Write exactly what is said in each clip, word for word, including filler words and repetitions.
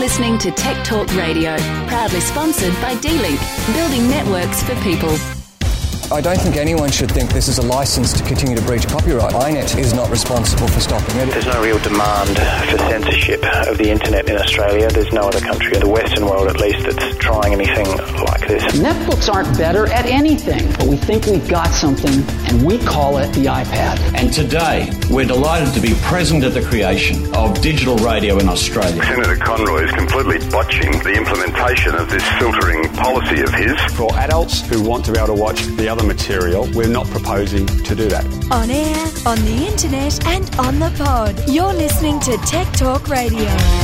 listening to Tech Talk Radio, proudly sponsored by D-Link, building networks for people. I don't think anyone should think this is a licence to continue to breach copyright. I net is not responsible for stopping it. There's no real demand for censorship of the internet in Australia. There's no other country in the Western world, at least, that's trying anything like this. Netbooks aren't better at anything, but we think we've got something, and we call it the iPad. And today, we're delighted to be present at the creation of digital radio in Australia. Senator Conroy is completely botching the implementation of this filtering policy of his. For adults who want to be able to watch the other material, we're not proposing to do that. On air, on the internet and on the pod. You're listening to Tech Talk Radio.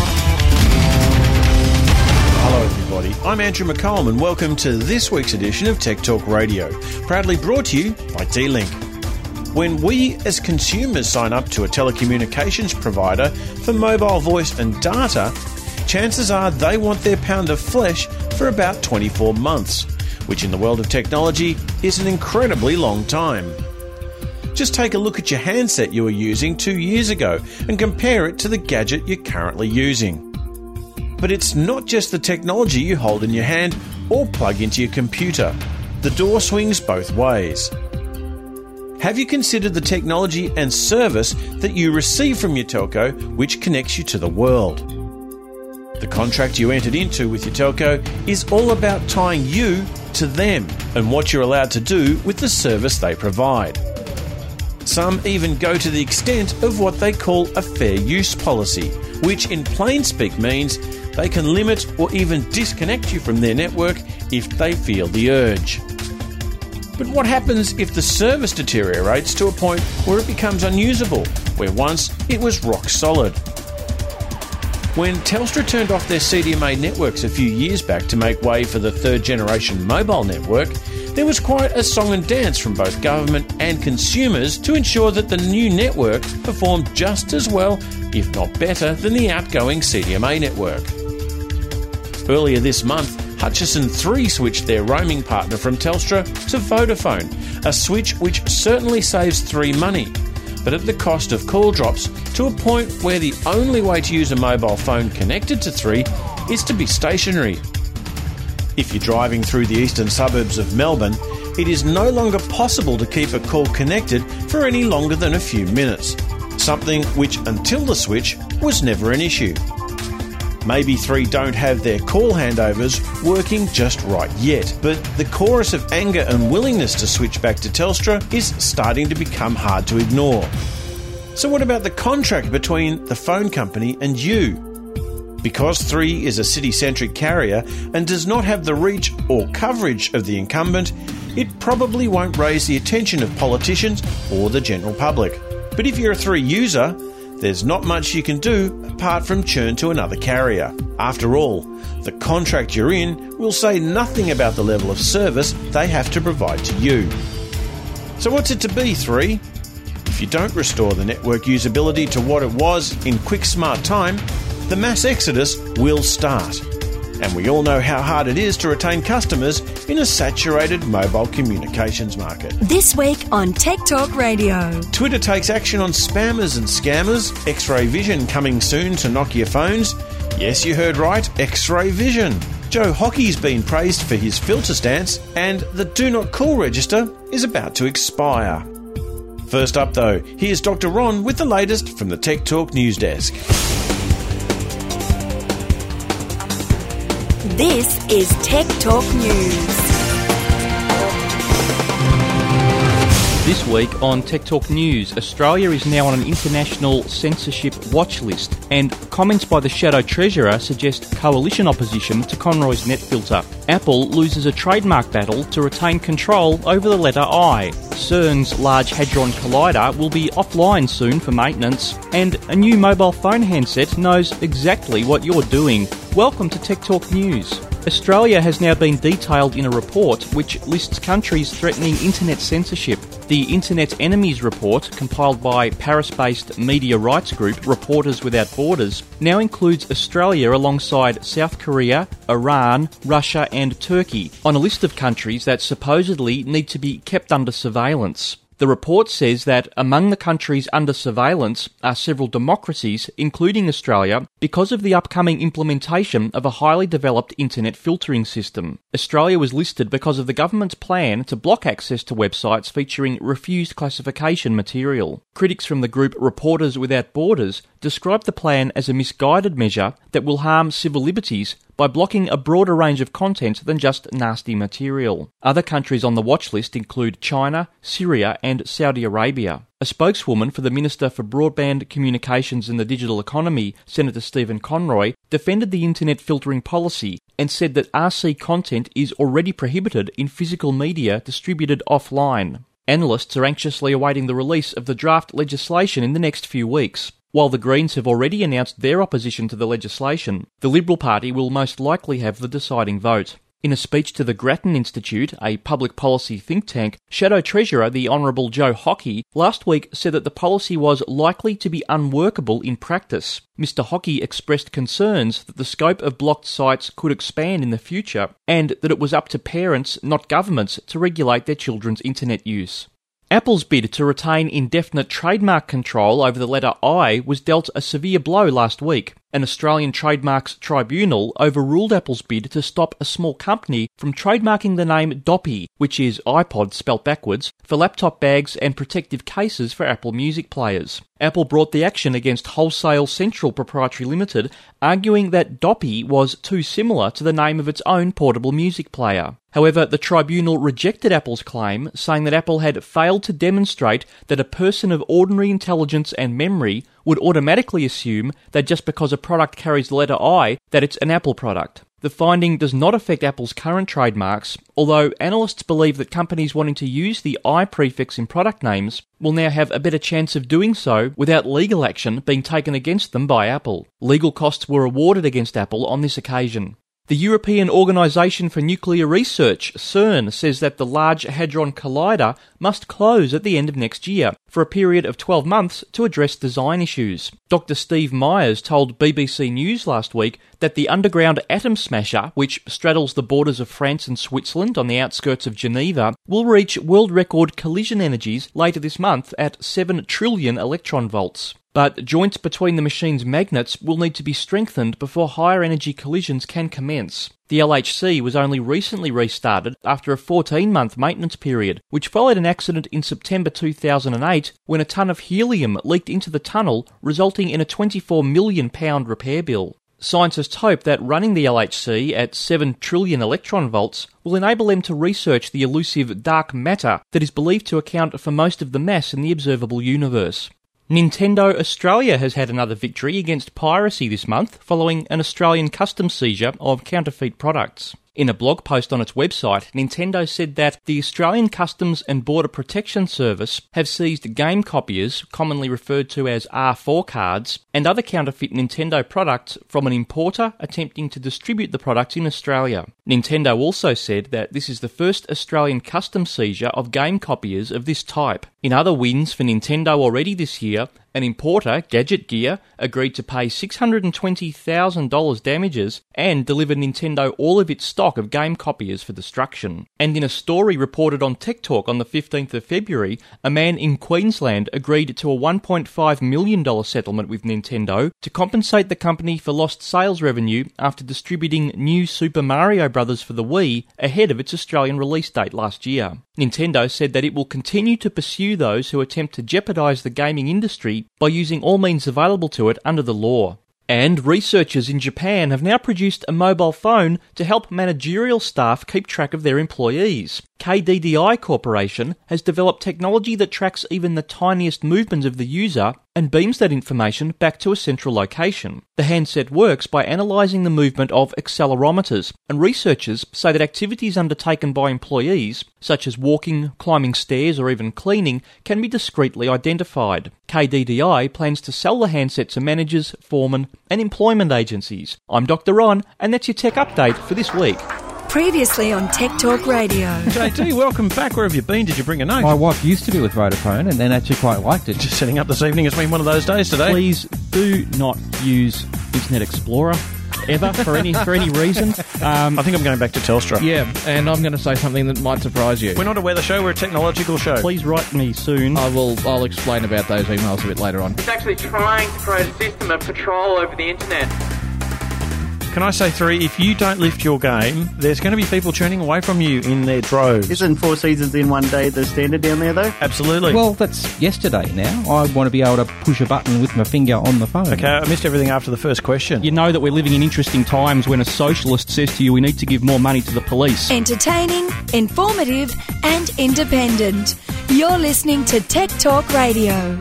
Hello everybody, I'm Andrew McCollum and welcome to this week's edition of Tech Talk Radio, proudly brought to you by D-Link. When we as consumers sign up to a telecommunications provider for mobile voice and data, chances are they want their pound of flesh for about twenty-four months, which in the world of technology is an incredibly long time. Just take a look at your handset you were using two years ago and compare it to the gadget you're currently using. But it's not just the technology you hold in your hand or plug into your computer. The door swings both ways. Have you considered the technology and service that you receive from your telco which connects you to the world? The contract you entered into with your telco is all about tying you to them and what you're allowed to do with the service they provide. Some even go to the extent of what they call a fair use policy, which in plain speak means they can limit or even disconnect you from their network if they feel the urge. But what happens if the service deteriorates to a point where it becomes unusable, where once it was rock solid? When Telstra turned off their C D M A networks a few years back to make way for the third generation mobile network, there was quite a song and dance from both government and consumers to ensure that the new network performed just as well, if not better, than the outgoing C D M A network. Earlier this month, Hutchison three switched their roaming partner from Telstra to Vodafone, a switch which certainly saves three money, but at the cost of call drops to a point where the only way to use a mobile phone connected to three is to be stationary. If you're driving through the eastern suburbs of Melbourne, it is no longer possible to keep a call connected for any longer than a few minutes, something which until the switch was never an issue. Maybe three don't have their call handovers working just right yet, but the chorus of anger and willingness to switch back to Telstra is starting to become hard to ignore. So what about the contract between the phone company and you? Because three is a city-centric carrier and does not have the reach or coverage of the incumbent, it probably won't raise the attention of politicians or the general public. But if you're a three user, there's not much you can do apart from churn to another carrier. After all, the contract you're in will say nothing about the level of service they have to provide to you. So what's it to be, three? If you don't restore the network usability to what it was in quick smart time, the mass exodus will start. And we all know how hard it is to retain customers in a saturated mobile communications market. This week on Tech Talk Radio. Twitter takes action on spammers and scammers. X-ray vision coming soon to Nokia phones. Yes, you heard right, X-ray vision. Joe Hockey's been praised for his filter stance, and the Do Not Call register is about to expire. First up though, here's Doctor Ron with the latest from the Tech Talk News Desk. This is Tech Talk News. This week on Tech Talk News, Australia is now on an international censorship watch list, and comments by the Shadow Treasurer suggest coalition opposition to Conroy's net filter. Apple loses a trademark battle to retain control over the letter I. CERN's Large Hadron Collider will be offline soon for maintenance, and a new mobile phone handset knows exactly what you're doing. Welcome to Tech Talk News. Australia has now been detailed in a report which lists countries threatening internet censorship. The Internet Enemies Report, compiled by Paris-based media rights group Reporters Without Borders, now includes Australia alongside South Korea, Iran, Russia and Turkey on a list of countries that supposedly need to be kept under surveillance. The report says that among the countries under surveillance are several democracies, including Australia, because of the upcoming implementation of a highly developed internet filtering system. Australia was listed because of the government's plan to block access to websites featuring refused classification material. Critics from the group Reporters Without Borders described the plan as a misguided measure that will harm civil liberties by blocking a broader range of content than just nasty material. Other countries on the watch list include China, Syria and Saudi Arabia. A spokeswoman for the Minister for Broadband Communications and the Digital Economy, Senator Stephen Conroy, defended the internet filtering policy and said that R C content is already prohibited in physical media distributed offline. Analysts are anxiously awaiting the release of the draft legislation in the next few weeks. While the Greens have already announced their opposition to the legislation, the Liberal Party will most likely have the deciding vote. In a speech to the Grattan Institute, a public policy think tank, Shadow Treasurer the Honourable Joe Hockey last week said that the policy was likely to be unworkable in practice. Mister Hockey expressed concerns that the scope of blocked sites could expand in the future and that it was up to parents, not governments, to regulate their children's internet use. Apple's bid to retain indefinite trademark control over the letter I was dealt a severe blow last week. An Australian Trademarks Tribunal overruled Apple's bid to stop a small company from trademarking the name Doppy, which is iPod spelt backwards, for laptop bags and protective cases for Apple Music players. Apple brought the action against Wholesale Central Proprietary Limited, arguing that Doppy was too similar to the name of its own portable music player. However, the tribunal rejected Apple's claim, saying that Apple had failed to demonstrate that a person of ordinary intelligence and memory would automatically assume that just because a product carries the letter I, that it's an Apple product. The finding does not affect Apple's current trademarks, although analysts believe that companies wanting to use the I prefix in product names will now have a better chance of doing so without legal action being taken against them by Apple. Legal costs were awarded against Apple on this occasion. The European Organisation for Nuclear Research, CERN, says that the Large Hadron Collider must close at the end of next year for a period of twelve months to address design issues. Doctor Steve Myers told B B C News last week that the underground atom smasher, which straddles the borders of France and Switzerland on the outskirts of Geneva, will reach world record collision energies later this month at seven trillion electron volts. But joints between the machine's magnets will need to be strengthened before higher energy collisions can commence. The L H C was only recently restarted after a fourteen-month maintenance period, which followed an accident in September two thousand eight when a ton of helium leaked into the tunnel, resulting in a twenty-four million pounds repair bill. Scientists hope that running the L H C at seven trillion electron volts will enable them to research the elusive dark matter that is believed to account for most of the mass in the observable universe. Nintendo Australia has had another victory against piracy this month following an Australian customs seizure of counterfeit products. In a blog post on its website, Nintendo said that the Australian Customs and Border Protection Service have seized game copiers, commonly referred to as R four cards, and other counterfeit Nintendo products from an importer attempting to distribute the products in Australia. Nintendo also said that this is the first Australian customs seizure of game copiers of this type. In other wins for Nintendo already this year, an importer, Gadget Gear, agreed to pay six hundred twenty thousand dollars damages and deliver Nintendo all of its stock of game copiers for destruction. And in a story reported on Tech Talk on the fifteenth of February, a man in Queensland agreed to a one point five million dollars settlement with Nintendo to compensate the company for lost sales revenue after distributing New Super Mario Bros. For the Wii ahead of its Australian release date last year. Nintendo said that it will continue to pursue those who attempt to jeopardise the gaming industry by using all means available to it under the law. And researchers in Japan have now produced a mobile phone to help managerial staff keep track of their employees. K D D I Corporation has developed technology that tracks even the tiniest movements of the user and beams that information back to a central location. The handset works by analysing the movement of accelerometers, and researchers say that activities undertaken by employees, such as walking, climbing stairs or even cleaning, can be discreetly identified. K D D I plans to sell the handset to managers, foremen and employment agencies. I'm Doctor Ron, and that's your tech update for this week. Previously on Tech Talk Radio. J T, welcome back. Where have you been? Did you bring a note? My wife used to be with Vodafone and then actually quite liked it. Just setting up this evening. It's been one of those days today. Please do not use Internet Explorer. ever for any for any reason. Um, I think I'm going back to Telstra. Yeah, and I'm going to say something that might surprise you. We're not a weather show, we're a technological show. Please write me soon. I will. I'll explain about those emails a bit later on. It's actually trying to create a system of patrol over the internet. Can I say three? If you don't lift your game, there's going to be people turning away from you in their droves. Isn't Four Seasons in one day the standard down there, though? Absolutely. Well, that's yesterday now. I want to be able to push a button with my finger on the phone. Okay, I missed everything after the first question. You know that we're living in interesting times when a socialist says to you, we need to give more money to the police. Entertaining, informative and independent. You're listening to Tech Talk Radio.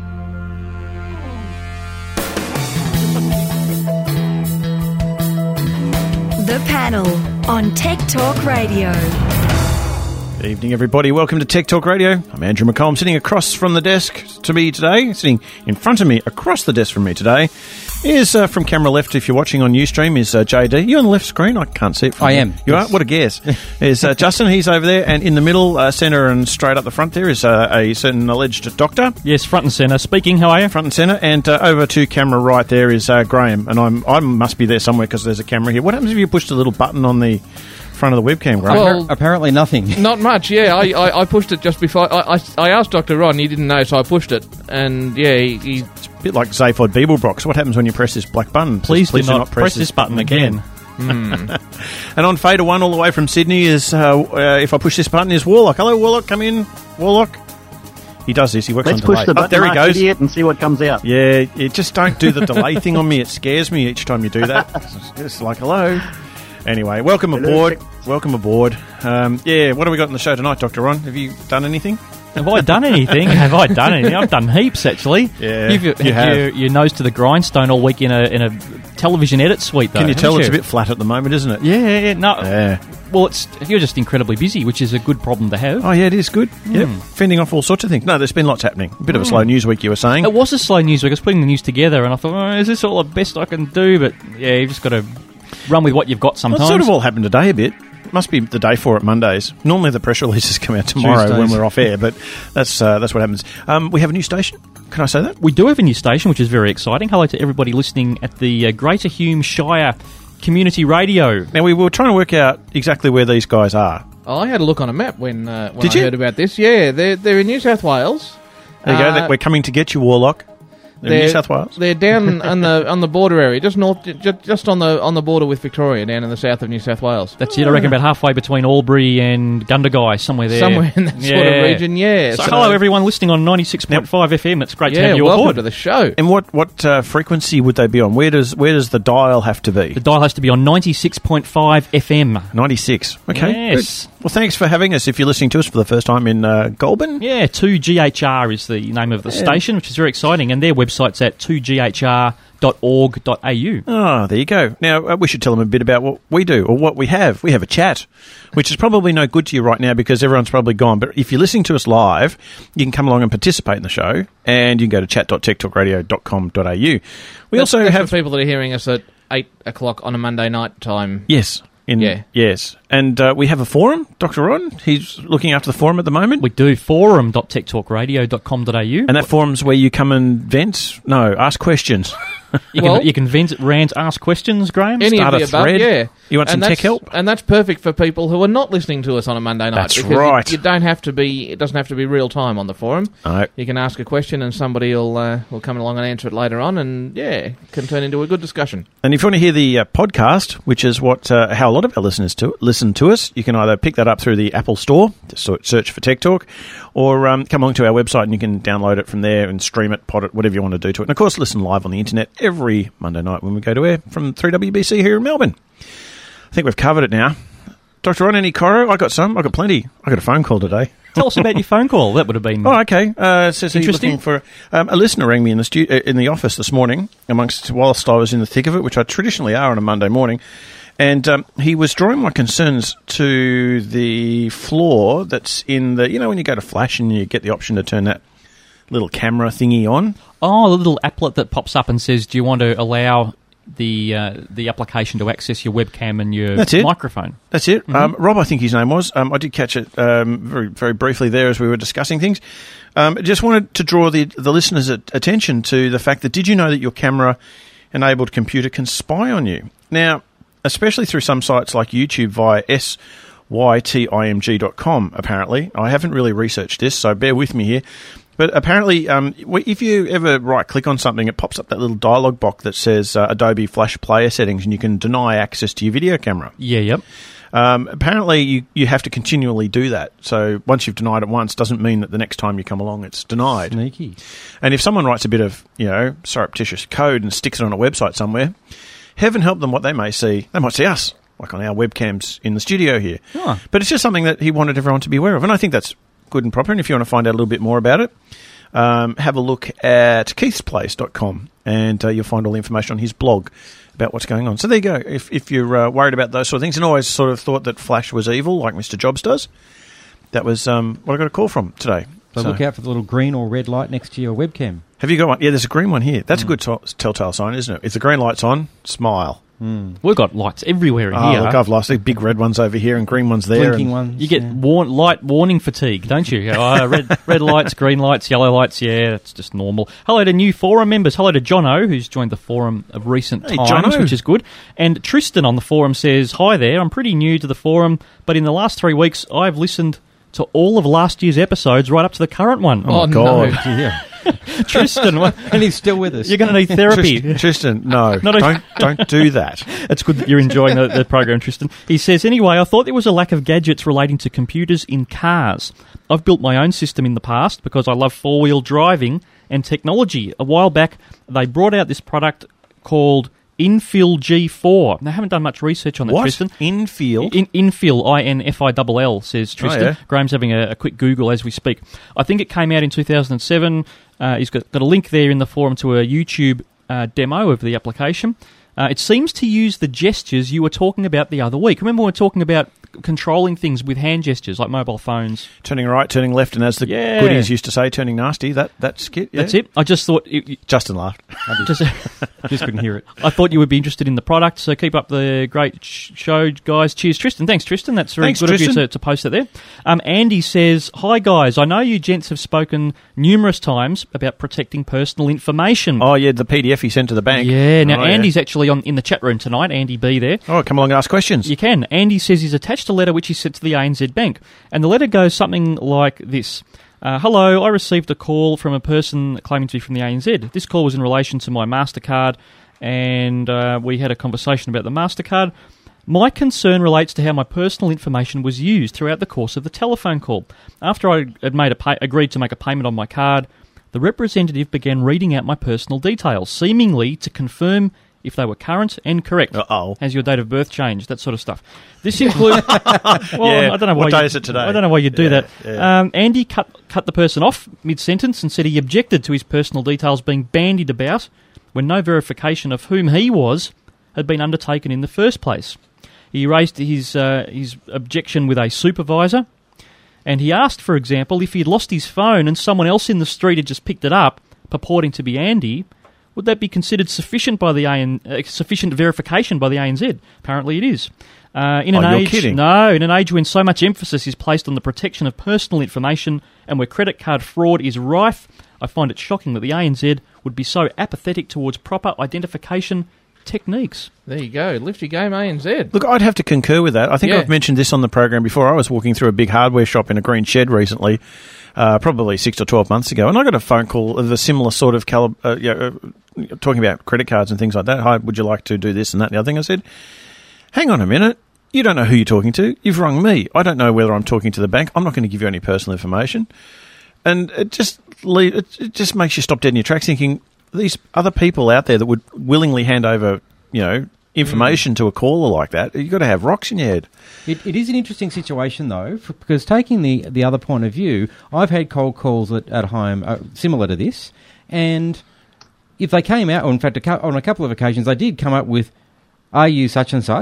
The Panel on Tech Talk Radio. Good evening, everybody. Welcome to Tech Talk Radio. I'm Andrew McCollum, sitting across from the desk to me today, sitting in front of me, across the desk from me today, is uh, from camera left, if you're watching on Ustream, is uh, J D. You on the left screen? I can't see it from I you. am. You yes. are? What a guess. Is uh, Justin, he's over there, and in the middle, uh, centre and straight up the front there is uh, a certain alleged doctor. Yes, front and centre. Speaking, how are you? Front and centre, and uh, over to camera right there is uh, Graham, and I'm I must be there somewhere because there's a camera here. What happens if you pushed a little button on the front of the webcam, Graham? Well, apparently nothing. Not much, yeah. I, I, I pushed it just before. I, I, I asked Doctor Ron, he didn't know, so I pushed it. And, yeah, he... he it's a bit like Zaphod Beeblebrox. What happens when you press this black button? Please, Please do, do not, not press, press this button again. Mm. And on Fader one, all the way from Sydney, is uh, uh, if I push this button, is Warlock. Hello, Warlock, come in. Warlock. He does this. He works Let's on delay. push the button, oh, there he Mark goes. Idiot, and see what comes out. Yeah, you just don't do the delay thing on me. It scares me each time you do that. It's, it's like, hello. Anyway, welcome aboard. Welcome aboard. Um, yeah, what have we got in the show tonight, Doctor Ron? Have you done anything? Have I done anything? Have I done anything? I've done heaps, actually. Yeah, You've you had have. Your, your nose to the grindstone all week in a in a television edit suite, though. Can you tell haven't it's you? a bit flat at the moment, isn't it? Yeah, yeah, yeah. No. Yeah. Well, it's you're just incredibly busy, which is a good problem to have. Oh, yeah, it is good. Mm. Yep. Fending off all sorts of things. No, there's been lots happening. A bit of a slow news week, you were saying. It was a slow news week. I was putting the news together, and I thought, oh, is this all the best I can do? But, yeah, you've just got to run with what you've got sometimes. Well, it sort of all happened today a bit. Must be the day for it, Mondays. Normally the press releases come out tomorrow Tuesdays. when we're off air, but that's uh, that's what happens. Um, we have a new station. Can I say that? We do have a new station, which is very exciting. Hello to everybody listening at the uh, Greater Hume Shire Community Radio. Now, we were trying to work out exactly where these guys are. Oh, I had a look on a map when, uh, when Did I you? heard about this. Yeah, they're, they're in New South Wales. There you Uh, go. We're coming to get you, Warlock. They're in New South Wales. They're down on the on the border area, just north, just, just on the on the border with Victoria, down in the south of New South Wales. That's it, I reckon, about halfway between Albury and Gundagai, somewhere there. Somewhere in that sort of region, yeah. So, So- hello, everyone listening on ninety-six point five F M. It's great to Yeah, have you welcome aboard. to the show. And what what uh, frequency would they be on? Where does where does the dial have to be? The dial has to be on ninety-six point five F M. ninety-six. Okay. Yes. Good. Well, thanks for having us. If you're listening to us for the first time in uh, Goulburn. Yeah, two G H R is the name of the Yeah. station, which is very exciting, and their website's at two G H R dot org dot A U. Oh, there you go. Now, uh, we should tell them a bit about what we do, or what we have. We have a chat, which is probably no good to you right now because everyone's probably gone. But if you're listening to us live, you can come along and participate in the show, and you can go to chat dot tech talk radio dot com dot A U. We That's- also that's have... for people that are hearing us at eight o'clock on a Monday night time. Yes. In, Yeah. Yes. And uh, we have a forum, Doctor Ron. He's looking after the forum at the moment. We do forum dot tech talk radio dot com dot A U. And that forum's where you come and vent? No, ask questions. You Well- can you can vent, rant, ask questions, Graham. Any Start of the a above, thread. yeah. You want some And tech that's- help? And that's perfect for people who are not listening to us on a Monday night. That's because you- right. You, don't have to be. It doesn't have to be real time on the forum. No. You can ask a question, and somebody will uh, will come along and answer it later on, and yeah, can turn into a good discussion. And if you want to hear the uh, podcast, which is what uh, how a lot of our listeners to listen to us, you can either pick that up through the Apple Store, just so- search for Tech Talk, or um, come along to our website and you can download it from there and stream it, pod it, whatever you want to do to it. And of course, listen live on the internet every Monday night when we go to air from three W B C here in Melbourne. I think we've covered it now. Doctor Ron, any Coro? I got some. I got plenty. I got a phone call today. Tell us about your phone call. That would have been Oh, okay. Uh, says he's Interesting. looking for um, a listener rang me in the stu- uh, in the office this morning, amongst whilst I was in the thick of it, which I traditionally are on a Monday morning, and um, he was drawing my concerns to the flaw that's in the, you know, when you go to Flash and you get the option to turn that little camera thingy on. Oh, the little applet that pops up and says, "Do you want to allow the uh, the application to access your webcam and your That's it. microphone?" That's it. Mm-hmm. Um, Rob, I think his name was. Um, I did catch it um, very, very briefly there as we were discussing things. Um, just wanted to draw the the listeners' at- attention to the fact that did you know that your camera-enabled computer can spy on you? Now, especially through some sites like YouTube via S Y T I M G dot com, apparently. I haven't really researched this, so bear with me here. But apparently, um, if you ever right-click on something, it pops up that little dialog box that says uh, Adobe Flash Player Settings, and you can deny access to your video camera. Yeah, yep. Um, apparently, you, you have to continually do that. So once you've denied it once, doesn't mean that the next time you come along, it's denied. Sneaky. And if someone writes a bit of, you know, surreptitious code and sticks it on a website somewhere, heaven help them what they may see. They might see us, like on our webcams in the studio here. Oh. But it's just something that he wanted everyone to be aware of, and I think that's good and proper. And if you want to find out a little bit more about it, um, have a look at keiths place dot com, and uh, you'll find all the information on his blog about what's going on. So there you go. If if you're uh, worried about those sort of things, and always sort of thought that Flash was evil, like Mister Jobs does, that was um, what I got a call from today. So, so look out for the little green or red light next to your webcam. Have you got one? Yeah, there's a green one here. That's mm. a good t- telltale sign, isn't it? If the green light's on, smile. Mm. We've got lights everywhere in oh, here. Look, I've lost the big red ones over here and green ones there. Blinking ones. You get yeah. warn- light warning fatigue, don't you? Oh, red, red lights, green lights, yellow lights, yeah, that's just normal. Hello to new forum members. Hello to Jono, who's joined the forum of recent hey, times, Jono. which is good. And Tristan on the forum says, hi there, I'm pretty new to the forum, but in the last three weeks I've listened to all of last year's episodes right up to the current one. Oh, oh my God. No. Yeah. Tristan, and he's still with us. You're going to need therapy. Tristan, Tristan no, Not a- don't don't do that. It's good that you're enjoying the, the program, Tristan. He says, anyway, I thought there was a lack of gadgets relating to computers in cars. I've built my own system in the past because I love four-wheel driving and technology. A while back, they brought out this product called Infill G four. They haven't done much research on that, what? Tristan. Infill? In, Infill, I N F I L L, says Tristan. Oh, yeah. Graham's having a, a quick Google as we speak. I think it came out in two thousand seven. Uh, he's got, got a link there in the forum to a YouTube uh, demo of the application. Uh, it seems to use the gestures you were talking about the other week. Remember we were talking about controlling things with hand gestures, like mobile phones. Turning right, turning left, and as the Yeah. goodies used to say, turning nasty. That That's it. Yeah. That's it. I just thought... It, it, Justin laughed. I just, just couldn't hear it. I thought you would be interested in the product, so keep up the great sh- show, guys. Cheers, Tristan. Thanks, Tristan. That's very Thanks, good Tristan. of you to, to post it there. Um, Andy says, hi, guys. I know you gents have spoken numerous times about protecting personal information. Oh, yeah, the P D F he sent to the bank. Yeah, now oh, Andy's yeah. actually on in the chat room tonight, Andy B there. Oh, come along and ask questions. You can. Andy says he's attached a letter which he sent to the A N Z Bank, and the letter goes something like this. Uh, Hello, I received a call from a person claiming to be from the A N Z. This call was in relation to my MasterCard, and uh, we had a conversation about the MasterCard. My concern relates to how my personal information was used throughout the course of the telephone call. After I had made a pay- agreed to make a payment on my card, the representative began reading out my personal details, seemingly to confirm if they were current and correct. Uh-oh. Has your date of birth changed? That sort of stuff. This includes... well, yeah. I don't know why what day you, is it today? I don't know why you'd do yeah, that. Yeah. Um, Andy cut cut the person off mid-sentence and said he objected to his personal details being bandied about when no verification of whom he was had been undertaken in the first place. He raised his uh, his objection with a supervisor, and he asked, for example, if he'd lost his phone and someone else in the street had just picked it up, purporting to be Andy, would that be considered sufficient by the A N, uh, sufficient verification by the A N Z? Apparently it is. Uh, in an oh, you're age, kidding. No, in an age when so much emphasis is placed on the protection of personal information and where credit card fraud is rife, I find it shocking that the A N Z would be so apathetic towards proper identification techniques. There you go. Lift your game, A N Z. Look, I'd have to concur with that. I think Yeah. I've mentioned this on the program before. I was walking through a big hardware shop in a green shed recently, uh, probably six or twelve months ago, and I got a phone call of a similar sort of calib- uh, you know, uh, talking about credit cards and things like that. Hi, would you like to do this and that and the other thing? I said, hang on a minute. You don't know who you're talking to. You've rung me. I don't know whether I'm talking to the bank. I'm not going to give you any personal information. And it just lead, it, it just makes you stop dead in your tracks thinking, these other people out there that would willingly hand over, you know, information mm. to a caller like that, you've got to have rocks in your head. It, it is an interesting situation, though, for, because taking the, the other point of view, I've had cold calls at, at home uh, similar to this, and if they came out, or in fact, a, on a couple of occasions, they did come up with, are you such and such?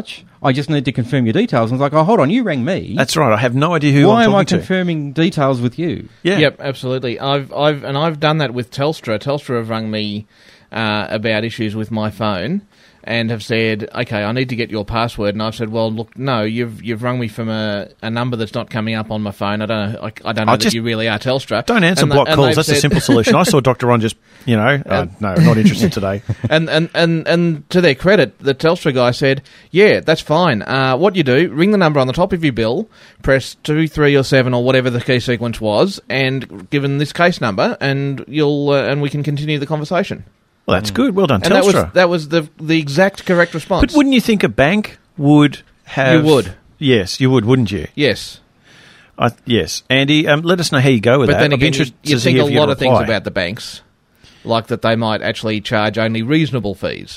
I just need to confirm your details. And I was like, oh, hold on, you rang me. That's right. I have no idea who Why I'm am I talking to. confirming details with you? Yeah. Yep, absolutely. I've I've and I've done that with Telstra. Telstra have rung me uh, about issues with my phone and have said, okay, I need to get your password. And I've said, well, look, no, you've you've rung me from a, a number that's not coming up on my phone. I don't know. I, I don't know I that just you really are Telstra. Don't answer and block the, and calls. That's said, a simple solution. I saw Doctor Ron just, you know, uh, no, not interested today. And, and, and, and to their credit, the Telstra guy said, yeah, that's fine. Uh, what you do, ring the number on the top of your bill, press two, three, or seven, or whatever the key sequence was, and given this case number, and you'll uh, and we can continue the conversation. Well, that's good. Well done, And Telstra. that was that was the the exact correct response. But wouldn't you think a bank would have... You would. Yes, you would, wouldn't you? Yes. I, yes. Andy, um, let us know how you go with But that. then I'd be again, you, interested you to think hear a if you lot get of things reply. about the banks, like that they might actually charge only reasonable fees.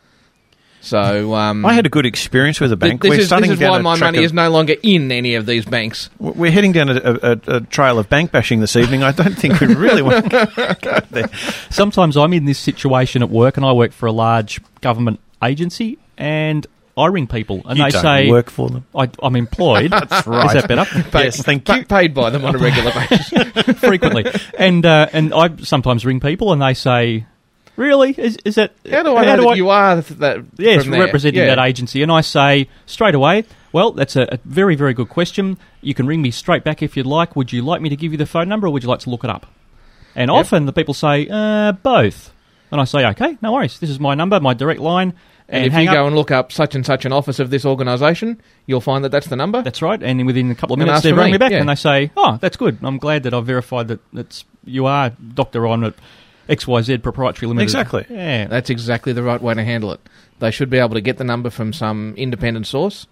So um, I had a good experience with a bank. This We're is, this starting is down why a my track money of- is no longer in any of these banks. We're heading down a, a, a trail of bank bashing this evening. I don't think we really want to go there. Sometimes I'm in this situation at work, and I work for a large government agency, and I ring people, and You they don't say... work for them. I, I'm employed. That's right. Is that better? Paid, Yes, thank pa- you. Paid by them on a regular basis. Frequently. And uh, and I sometimes ring people, and they say... Really? Is is that... How do I know that you are th- that Yes, from there? representing Yeah. that agency. And I say straight away, well, that's a, a very, very good question. You can ring me straight back if you'd like. Would you like me to give you the phone number, or would you like to look it up? And Yep. often the people say, uh, both. And I say, okay, no worries. This is my number, my direct line. And, And if hang you up. go and look up such and such an office of this organisation, you'll find that that's the number. That's right. And within a couple of And minutes, ask they for ring me, me back yeah. and they say, oh, that's good. I'm glad that I've verified that that's, you are Doctor Ron at X Y Z Proprietary Limited. Exactly. Yeah. That's exactly the right way to handle it. They should be able to get the number from some independent source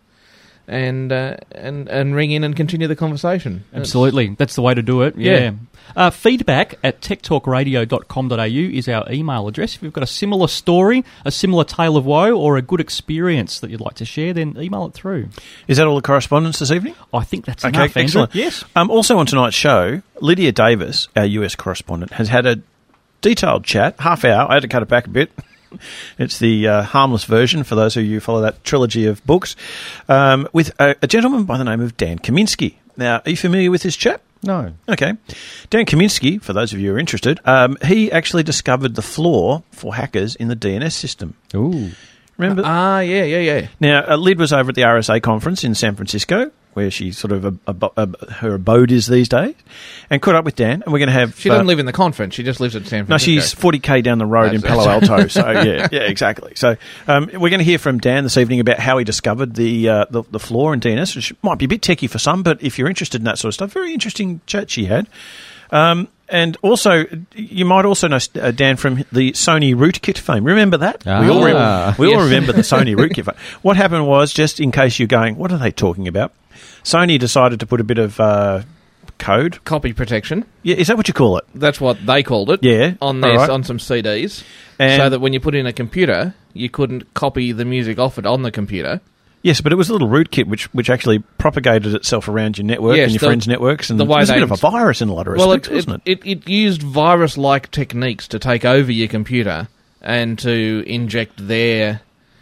and uh, and and ring in and continue the conversation. Absolutely. That's the way to do it. Yeah. Yeah. Uh, feedback at tech talk radio dot com dot a u is our email address. If you've got a similar story, a similar tale of woe, or a good experience that you'd like to share, then email it through. Is that all the correspondence this evening? I think that's Okay, enough, Andrew. excellent. Yes. Um, also on tonight's show, Lydia Davis, our U S correspondent, has had a detailed chat, half hour. I had to cut it back a bit. It's the uh, harmless version for those of you who follow that trilogy of books, um, with a, a gentleman by the name of Dan Kaminsky. Now, are you familiar with this chap? No. Okay. Dan Kaminsky, for those of you who are interested, um, he actually discovered the flaw for hackers in the D N S system. Ooh. Remember? Ah, yeah, yeah, yeah. Now, uh, Lyd was over at the R S A conference in San Francisco, where she sort of ab- ab- ab- her abode is these days, and caught up with Dan, and we're going to have... She doesn't live in the conference. She just lives at San No, Francisco. she's forty k down the road That's- in Palo that's- Alto. So yeah, yeah, exactly. So um, we're going to hear from Dan this evening about how he discovered the, uh, the the flaw in D N S, which might be a bit techie for some, but if you're interested in that sort of stuff, very interesting chat she had. Um, and also, you might also know uh, Dan from the Sony rootkit fame. Remember that? Ah. We all, re- we all Yes. remember the Sony rootkit fame. What happened was, just in case you're going, what are they talking about? Sony decided to put a bit of uh, code. Copy protection. Yeah, is that what you call it? That's what they called it. Yeah. On their, All right. on some C Ds. And- so that when you put in a computer, you couldn't copy the music off it on the computer. Yes, but it was a little rootkit which which actually propagated itself around your network Yes, and your the- friends' networks, and the way it was a they- bit of a virus in a lot of Well, respects, it, wasn't it, it? it, it used virus-like techniques to take over your computer and to inject their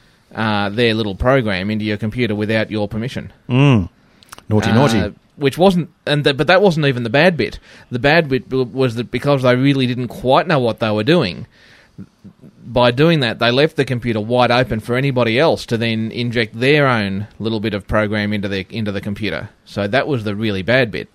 uh, their little program into your computer without your permission. Mm. Naughty, Uh, naughty. Which wasn't, and th- but that wasn't even the bad bit. The bad bit b- was that because they really didn't quite know what they were doing, by doing that, they left the computer wide open for anybody else to then inject their own little bit of program into their into the computer. So that was the really bad bit.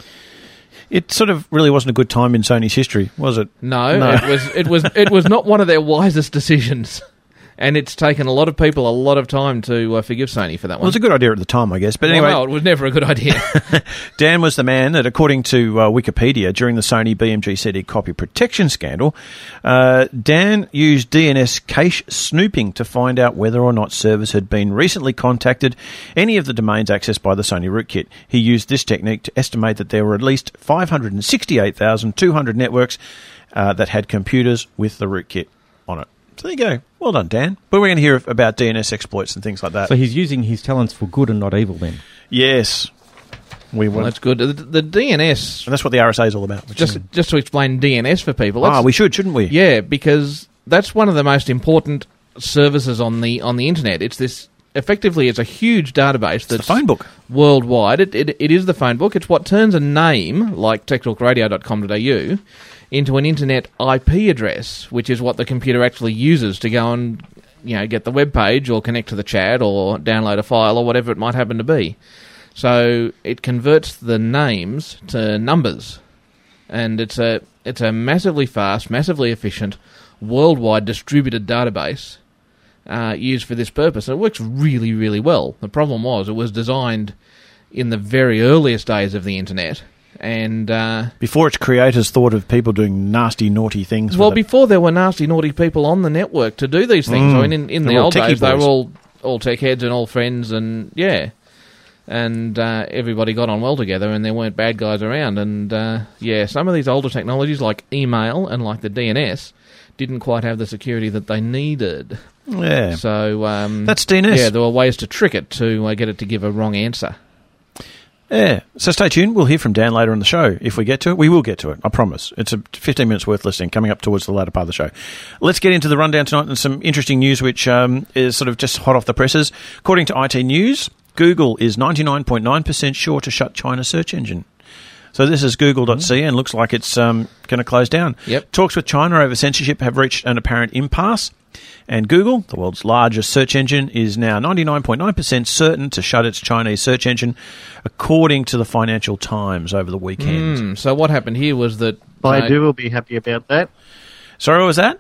It sort of really wasn't a good time in Sony's history, was it? No, No. it was it was it was not one of their wisest decisions. And it's taken a lot of people a lot of time to uh, forgive Sony for that Well, one. it was a good idea at the time, I guess. But Well, anyway, no, it was never a good idea. Dan was the man that, according to uh, Wikipedia, during the Sony B M G C D copy protection scandal, uh, Dan used D N S cache snooping to find out whether or not servers had been recently contacted any of the domains accessed by the Sony rootkit. He used this technique to estimate that there were at least five hundred sixty-eight thousand two hundred networks uh, that had computers with the rootkit on it. So there you go. Well done, Dan. But we're going to hear about D N S exploits and things like that. So he's using his talents for good and not evil then? Yes. We Well, will. that's good. The, the D N S... And that's what the R S A is all about. which Just is- just to explain D N S for people. ah, let's- we should, shouldn't we? Yeah, because that's one of the most important services on the on the internet. It's this effectively it's a huge database that's the phone book worldwide. It, it it is the phone book. It's what turns a name like tech talk radio dot com dot a u into an internet I P address, which is what the computer actually uses to go and, you know, get the web page or connect to the chat or download a file or whatever it might happen to be. So it converts the names to numbers, and it's a it's a massively fast, massively efficient, worldwide distributed database uh, used for this purpose. And it works really, really well. The problem was it was designed in the very earliest days of the internet. And uh, before its creators thought of people doing nasty, naughty things. Well, with it. before there were nasty, naughty people on the network to do these things. Mm. I mean, in, in the old days, boys. They were all, all tech heads and all friends, and yeah, and uh, everybody got on well together, and there weren't bad guys around. And uh, yeah, some of these older technologies, like email and like the D N S, didn't quite have the security that they needed. Yeah. So um, that's D N S. Yeah, there were ways to trick it to uh, get it to give a wrong answer. Yeah, so stay tuned. We'll hear from Dan later in the show. If we get to it, we will get to it, I promise. It's a fifteen minutes worth listening coming up towards the latter part of the show. Let's get into the rundown tonight and some interesting news which um, is sort of just hot off the presses. According to I T News, Google is ninety-nine point nine percent sure to shut China's search engine. So this is google dot c and looks like it's um, going to close down. Yep. Talks with China over censorship have reached an apparent impasse. And Google, the world's largest search engine, is now ninety-nine point nine percent certain to shut its Chinese search engine, according to the Financial Times over the weekend. Mm, so what happened here was that... Baidu uh, will be happy about that. Sorry, what was that?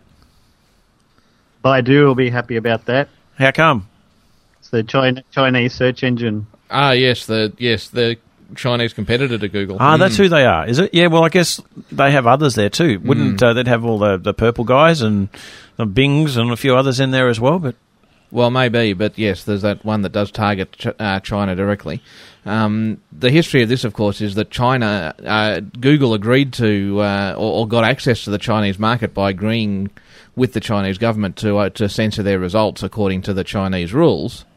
Baidu will be happy about that. How come? It's the China, Chinese search engine. Ah, yes, the yes the Chinese competitor to Google. Ah, mm. that's who they are, is it? Yeah, well, I guess they have others there too. Wouldn't mm. uh, they'd have all the, the purple guys and the Bings and a few others in there as well? But Well, maybe, but yes, there's that one that does target ch- uh, China directly. Um, the history of this, of course, is that China, uh, Google agreed to uh, or, or got access to the Chinese market by agreeing with the Chinese government to uh, to censor their results according to the Chinese rules.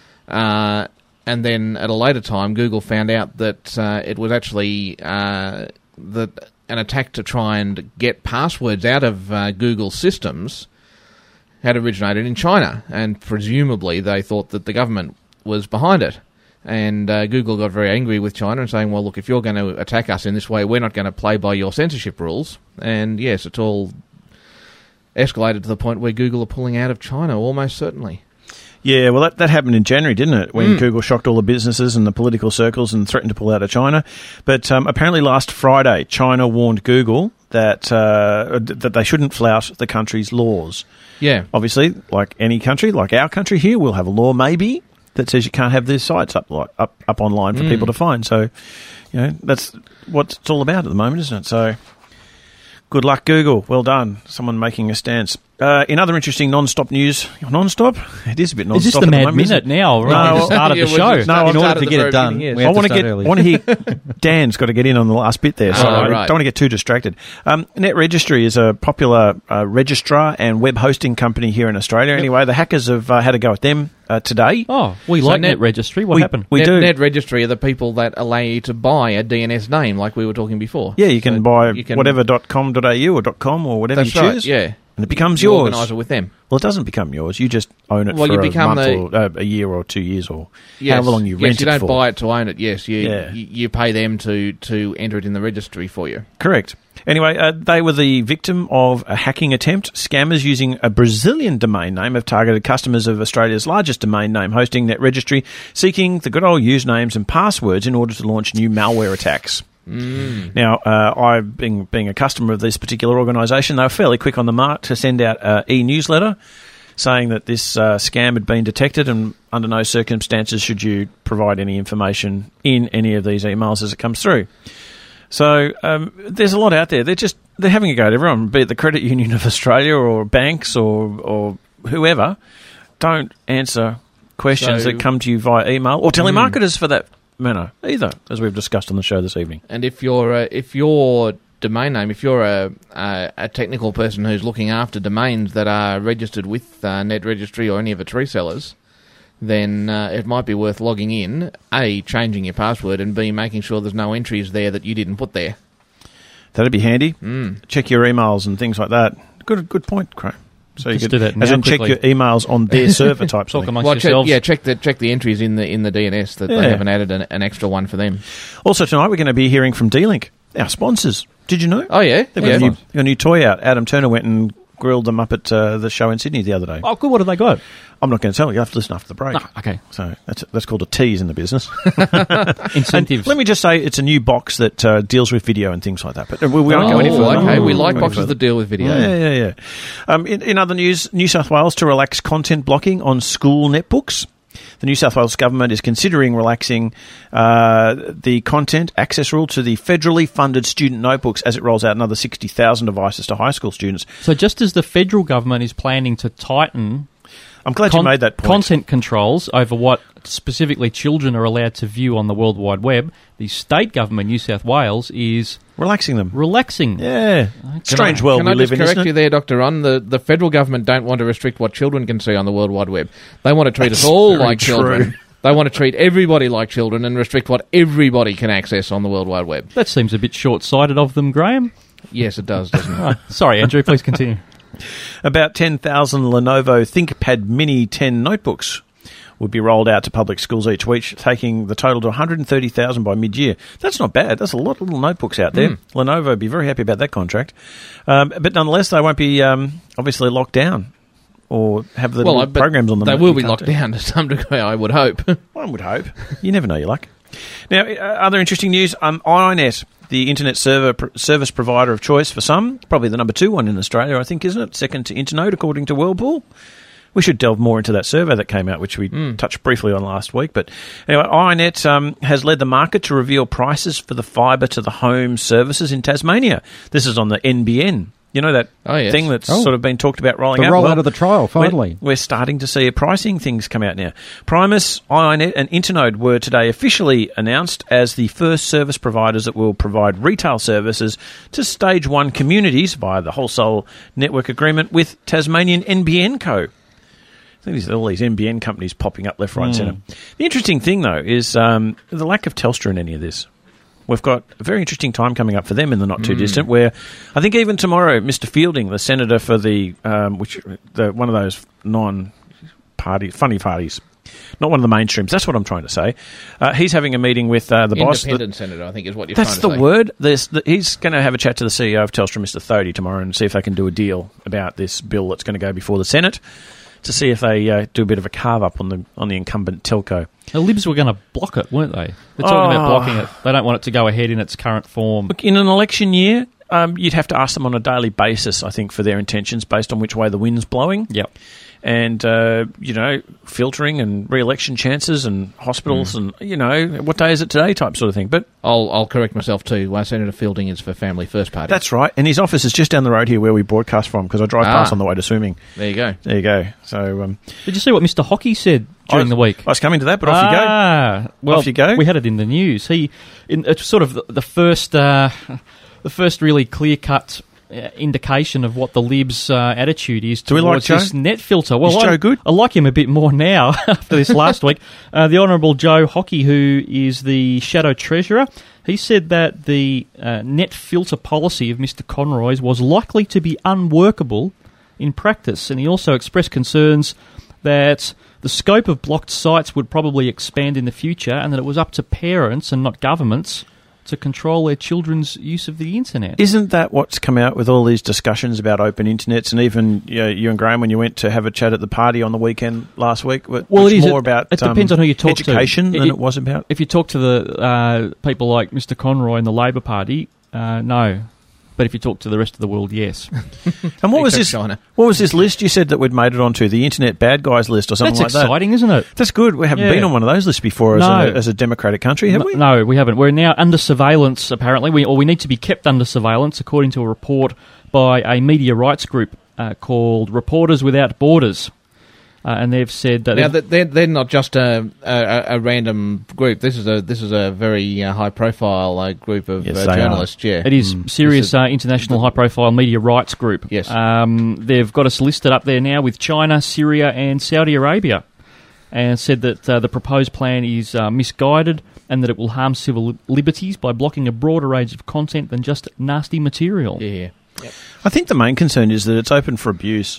Uh, and then at a later time, Google found out that uh, it was actually uh, that an attack to try and get passwords out of uh, Google systems had originated in China, and presumably they thought that the government was behind it. And uh, Google got very angry with China and saying, well, look, if you're going to attack us in this way, we're not going to play by your censorship rules. And yes, it's all escalated to the point where Google are pulling out of China, almost certainly. Yeah, well, that, that happened in January, didn't it, when Mm. Google shocked all the businesses and the political circles and threatened to pull out of China. But um, apparently last Friday, China warned Google that uh, that they shouldn't flout the country's laws. Yeah. Obviously, like any country, like our country here, we'll have a law maybe that says you can't have these sites up like, up, up online for Mm. people to find. So, you know, that's what it's all about at the moment, isn't it? So, good luck, Google. Well done. Someone making a stance. Uh, in other interesting non-stop news, non-stop? It is a bit non-stop. Is this the at mad moment, isn't minute it? now? Right, No, at the start of yeah, the we're show. just- No, in start order at to the get very it done, beginning, yes. we I have want to to start get. early. Want to hear. Dan's got to get in on the last bit there, so Oh, I right. don't want to get too distracted. Um, Net Registry is a popular uh, registrar and web hosting company here in Australia. Anyway, the hackers have uh, had a go at them uh, today. Oh, we So like Net- Net Registry. What we, happened? We Net, do. Net Registry are the people that allow you to buy a D N S name, like we were talking before. yeah, you can So buy you can- whatever .com dot a u or .com or whatever That's you right, choose. yeah. And it becomes You yours. organise it with them. Well, it doesn't become yours. You just own it Well, for you a become month the- or uh, a year or two years or Yes. however long you yes, rent you it don't for. buy it to own it. Yes, you, Yeah. you you pay them to, to enter it in the registry for you. Correct. Anyway, uh, they were the victim of a hacking attempt. Scammers using a Brazilian domain name have targeted customers of Australia's largest domain name hosting, Net Registry, seeking the good old usernames and passwords in order to launch new malware attacks. Mm. Now, uh, I, being being a customer of this particular organisation, they were fairly quick on the mark to send out an e-newsletter saying that this uh, scam had been detected and under no circumstances should you provide any information in any of these emails as it comes through. So um, there's a lot out there. They're just they're having a go at everyone, be it the Credit Union of Australia or banks or or whoever. Don't answer questions So- that come to you via email or telemarketers for that matter either, as we've discussed on the show this evening. And if you're uh, if your domain name, if you're a, a a technical person who's looking after domains that are registered with uh, Net Registry or any of its resellers, then uh, it might be worth logging in, A, changing your password, and B, making sure there's no entries there that you didn't put there. That'd be handy. Mm. Check your emails and things like that. Good, good point, Craig. So you Just could, do that now as in check quickly. your emails on their server type Talk thing. amongst Well, check, yourselves. yeah, check the check the entries in the in the D N S that Yeah. they haven't added an, an extra one for them. Also tonight we're going to be hearing from D-Link, our sponsors. Did you know? Oh yeah, They've yeah. got a, new, a new toy out. Adam Turner went and grilled them up at uh, the show in Sydney the other day. Oh, good. What have they got? I'm not going to tell you. You have to listen after the break. Ah, okay. So that's that's called a tease in the business. Incentives. And let me just say, it's a new box that uh, deals with video and things like that. But we, we won't Oh, go any further. okay. We won't like go any boxes further. that deal with video. Yeah, yeah, yeah. Um, in, in other news, New South Wales to relax content blocking on school netbooks. The New South Wales government is considering relaxing uh, the content access rule to the federally funded student notebooks as it rolls out another sixty thousand devices to high school students. So just as the federal government is planning to tighten I'm glad con- you made that point. content controls over what specifically children are allowed to view on the World Wide Web, the state government, New South Wales, is relaxing them. Relaxing. Yeah. Can Strange I, world can we I live just in, correct isn't you it? there, Doctor Ron? The, the federal government don't want to restrict what children can see on the World Wide Web. They want to treat That's us all very like true. children. They want to treat everybody like children and restrict what everybody can access on the World Wide Web. That seems a bit short-sighted of them, Graham. Yes, it does, doesn't it? Oh, sorry, Andrew, please continue. About ten thousand Lenovo ThinkPad Mini ten notebooks would be rolled out to public schools each week, taking the total to one hundred thirty thousand by mid-year. That's not bad. That's a lot of little notebooks out there. Mm. Lenovo would be very happy about that contract. Um, but nonetheless, they won't be um, obviously locked down or have the Well, little but programs on them. They that will you be can't locked do. down to some degree, I would hope. One would hope. You never know your luck. Now, uh, other interesting news, um, iiNet, the internet server pr- service provider of choice for some, probably the number two one in Australia, I think, isn't it? Second to Internode, according to Whirlpool. We should delve more into that survey that came out, which we Mm. touched briefly on last week. But anyway, iiNet um, has led the market to reveal prices for the fibre to the home services in Tasmania. This is on the N B N. You know that Oh, yes. thing that's Oh. sort of been talked about rolling The out? rollout Well, of the trial, finally. We're, we're starting to see a pricing things come out now. Primus, iiNet and Internode were today officially announced as the first service providers that will provide retail services to Stage one communities via the wholesale network agreement with Tasmanian N B N Co. I think there's all these N B N companies popping up left, right and Mm. centre. The interesting thing, though, is um, the lack of Telstra in any of this. We've got a very interesting time coming up for them in the not too Mm. distant, where I think even tomorrow, Mister Fielding, the senator for the um, which the one of those non-party funny parties, not one of the mainstreams. That's what I'm trying to say. Uh, he's having a meeting with uh, the boss. Independent senator, I think, is what you're That's trying to the say. word. There's the, he's going to have a chat to the C E O of Telstra, Mister Thodey, tomorrow, and see if they can do a deal about this bill that's going to go before the Senate, to see if they uh, do a bit of a carve up on the on the incumbent telco. The Libs were going to block it, weren't they? They're talking about Oh. blocking it. They don't want it to go ahead in its current form. Look, in an election year, um, you'd have to ask them on a daily basis, I think, for their intentions based on which way the wind's blowing. Yep. And, uh, you know, filtering and re-election chances and hospitals and, you know, what day is it today type sort of thing. But I'll, I'll correct myself too. Uh, Senator Fielding is for Family First Party. that's right. And his office is just down the road here where we broadcast from, because I drive Ah. past on the way to swimming. There you go. There you go. So um, Did you see what Mister Hockey said I during was- the week? I was coming to that, but off you go. Ah, well, Off you go. We had it in the news. He, in, it's sort of the, the first, uh, the first really clear-cut uh, indication of what the Libs' uh, attitude is Do we towards like Joe? this net filter. Well, Is I, Joe good? I like him a bit more now after this last week. Uh, the Honourable Joe Hockey, who is the Shadow Treasurer, he said that the uh, net filter policy of Mister Conroy's was likely to be unworkable in practice, and he also expressed concerns that the scope of blocked sites would probably expand in the future, and that it was up to parents and not governments to control their children's use of the internet. Isn't that what's come out with all these discussions about open internets, and even you, know, you and Graham, when you went to have a chat at the party on the weekend last week, it Well, was it is. more It- about it depends um, on who you talk to. education than It- it was about. If you talk to the uh, people like Mister Conroy and the Labor Party, uh, no. But if you talk to the rest of the world, yes. And what was Except this? China. What was this list you said that we'd made it onto the Internet Bad Guys list or something That's like exciting, isn't it? that? That's good. We haven't Yeah. been on one of those lists before as, No. a, as a democratic country, have No- we? No, we haven't. We're now under surveillance, apparently, we, or we need to be kept under surveillance, according to a report by a media rights group uh, called Reporters Without Borders. Uh, and they've said that... Now that they're they're not just a, a a random group. This is a this is a very uh, high profile uh, group of Yes, uh, they are. journalists. Yeah, It is Mm. serious This is- uh, international high-profile media rights group. Yes. Um, they've got us listed up there now with China, Syria and Saudi Arabia, and said that uh, the proposed plan is uh, misguided and that it will harm civil liberties by blocking a broader range of content than just nasty material. Yeah. I think the main concern is that it's open for abuse.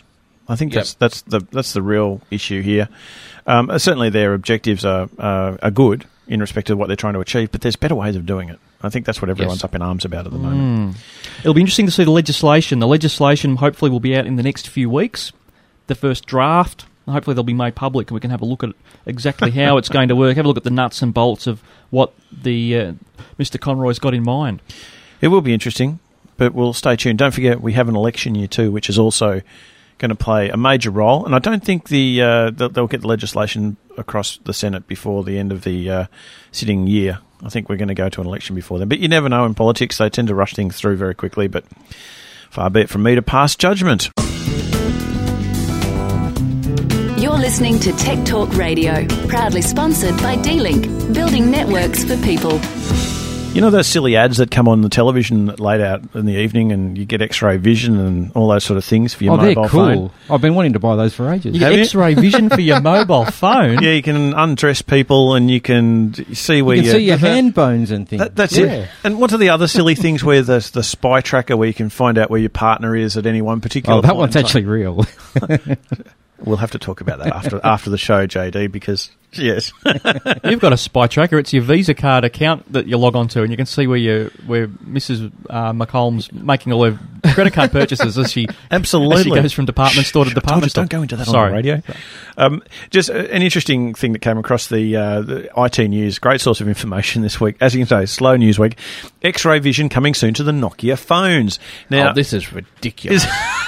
I think Yep. that's that's the that's the real issue here. Um, uh, certainly, their objectives are uh, are good in respect to what they're trying to achieve, but there's better ways of doing it. I think that's what everyone's Yes. up in arms about at the moment. Mm. It'll be interesting to see the legislation. The legislation hopefully will be out in the next few weeks. The first draft, hopefully they'll be made public and we can have a look at exactly how it's going to work, have a look at the nuts and bolts of what the uh, Mister Conroy's got in mind. It will be interesting, but we'll stay tuned. Don't forget, we have an election year too, which is also going to play a major role. And I don't think the uh, they'll, they'll get the legislation across the Senate before the end of the uh, sitting year. I think we're going to go to an election before then. But you never know in politics. They tend to rush things through very quickly. But far be it from me to pass judgment. You're listening to Tech Talk Radio, proudly sponsored by D-Link, building networks for people. You know those silly ads that come on the television late out in the evening and you get X-ray vision and all those sort of things for your oh, mobile they're cool. phone? I've been wanting to buy those for ages. You get X-ray vision for your mobile phone? Yeah, you can undress people and you can see where you can you see your hand bones and things. That, that's yeah. it. And what are the other silly things where there's the spy tracker where you can find out where your partner is at any one particular Oh, that point one's in time? actually real. We'll have to talk about that after after the show, J D, because, yes. You've got a spy tracker. It's your Visa card account that you log on to, and you can see where you where Missus Uh, McCollum's making all her credit card purchases as she Absolutely. as she goes from department store to Shh, department just store. don't go into that Sorry. on the radio. Um, just uh, an interesting thing that came across the, uh, the I T news, great source of information this week. As you can say, slow news week. X-ray vision coming soon to the Nokia phones. Now, oh, this is ridiculous.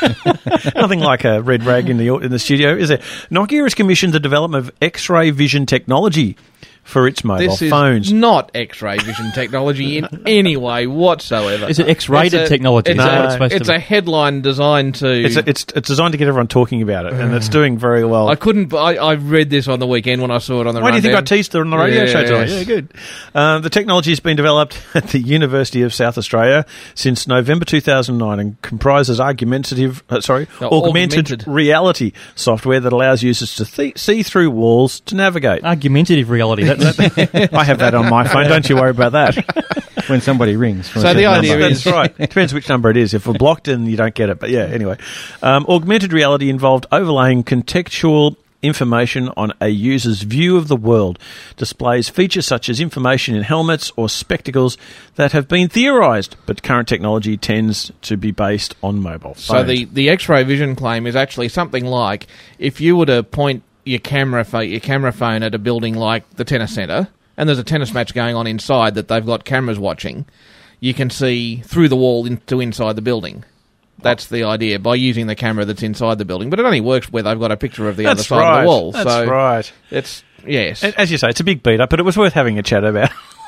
nothing like a red rag in the in the studio, is it? Nokia has commissioned the development of X-ray vision technology for its mobile This is phones. not X-ray vision technology in any way whatsoever. Is it X-rated It's a- technology? It's, Is that a, what it's supposed to it's be? a headline designed to... It's, a, it's it's designed to get everyone talking about it, and it's doing very well. I couldn't... I, I read this on the weekend when I saw it on the Why do you think I rundown. teased it on the radio Yes. show tonight? Yeah, good. Uh, the technology has been developed at the University of South Australia since November two thousand nine and comprises argumentative, uh, sorry, No, augmented, augmented. reality software that allows users to th- see through walls to navigate. Argumentative reality. That, that, I have that on my phone. Don't you worry about that. when somebody rings. from a So the certain idea number. is- That's right. It depends which number it is. If we're blocked, then you don't get it. But yeah, anyway. Um, augmented reality involved overlaying contextual information on a user's view of the world. Displays features such as information in helmets or spectacles that have been theorised, but current technology tends to be based on mobile phones. So the, the X-ray vision claim is actually something like if you were to point your camera pho- your camera phone at a building like the tennis centre, and there's a tennis match going on inside that they've got cameras watching, you can see through the wall into inside the building. That's the idea, by using the camera that's inside the building. But it only works where they've got a picture of the That's other side right. of the wall. That's so right. It's, yes. As you say, it's a big beat up, but it was worth having a chat about.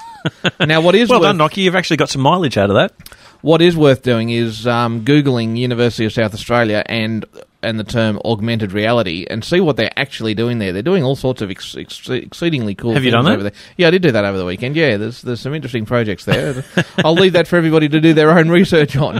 Now, what is well worth, done, Nokia. You've actually got some mileage out of that. What is worth doing is um, Googling University of South Australia and and the term augmented reality and see what they're actually doing there. They're doing all sorts of ex- ex- exceedingly cool Have you things done that? over there. Yeah, I did do that over the weekend. Yeah, there's there's some interesting projects there. I'll leave that for everybody to do their own research on.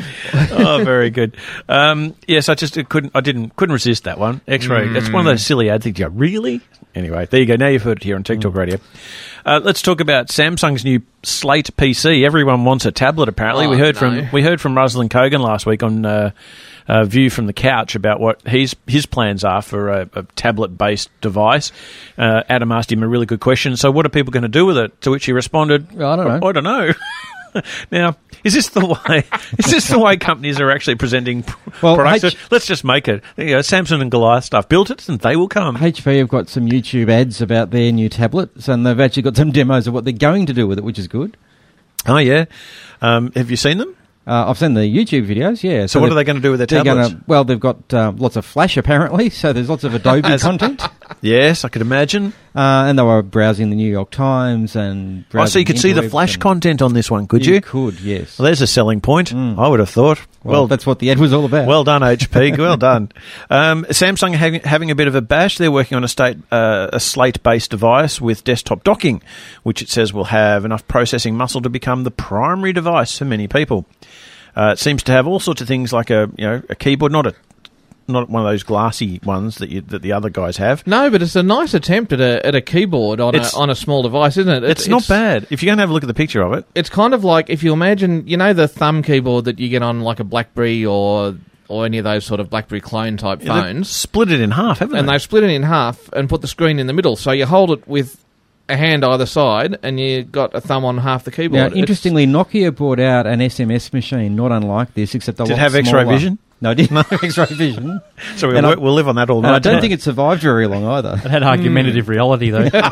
Oh, very good. Um, yes, I just couldn't. I didn't. Couldn't resist that one. X-ray. Mm. It's one of those silly ad things. You go, really? Anyway, there you go. Now you've heard it here on Tech Talk Radio. Uh, let's talk about Samsung's new Slate P C. Everyone wants a tablet. Apparently, Oh, we heard no. from we heard from Ruslan Kogan last week on uh, uh, View from the Couch about what his his plans are for a, a tablet-based device. Uh, Adam asked him a really good question. So, what are people going to do with it? To which he responded, I don't know. I don't know. Now, is this the way? Is this the way companies are actually presenting p- Well, products? H- Let's just make it. You know, Samsung and Goliath stuff. Built it, and they will come. H P have got some YouTube ads about their new tablets, and they've actually got some demos of what they're going to do with it, which is good. Oh yeah. Um, have you seen them? Uh, I've seen the YouTube videos, yeah. So, what are they going to do with their they're tablets? Gonna, well, they've got uh, lots of Flash, apparently, so there's lots of Adobe As- content. Yes, I could imagine. Uh, and they were browsing the New York Times and Oh, so you could see the interwebs Flash and- content on this one, could you? You could, yes. Well, there's a selling point. I would have thought. Well, Well, that's what the ad was all about. Well done, H P. Well done. Um, Samsung having, having a bit of a bash. They're working on a state uh, a Slate-based device with desktop docking, which it says will have enough processing muscle to become the primary device for many people. Uh, it seems to have all sorts of things like a you know a keyboard, not a not one of those glassy ones that you, that the other guys have. No, but it's a nice attempt at a at a keyboard on a It's- on a small device, isn't it? It's, not bad. If you're going to have a look at the picture of it, It's kind of like if you imagine, you know, the thumb keyboard that you get on like a BlackBerry or or any of those sort of BlackBerry clone type Yeah, they've phones. split it in half, haven't And they? they've split it in half and put the screen in the middle. So you hold it with a hand either side, and you got a thumb on half the Now, keyboard. interestingly, Nokia brought out an S M S machine not unlike this, except a Did lot it have X-ray smaller. vision? No, it didn't have X-ray vision. So we'll, And I- we'll live on that all and I night. don't tonight. think it survived very long either. It had argumentative reality, though. but,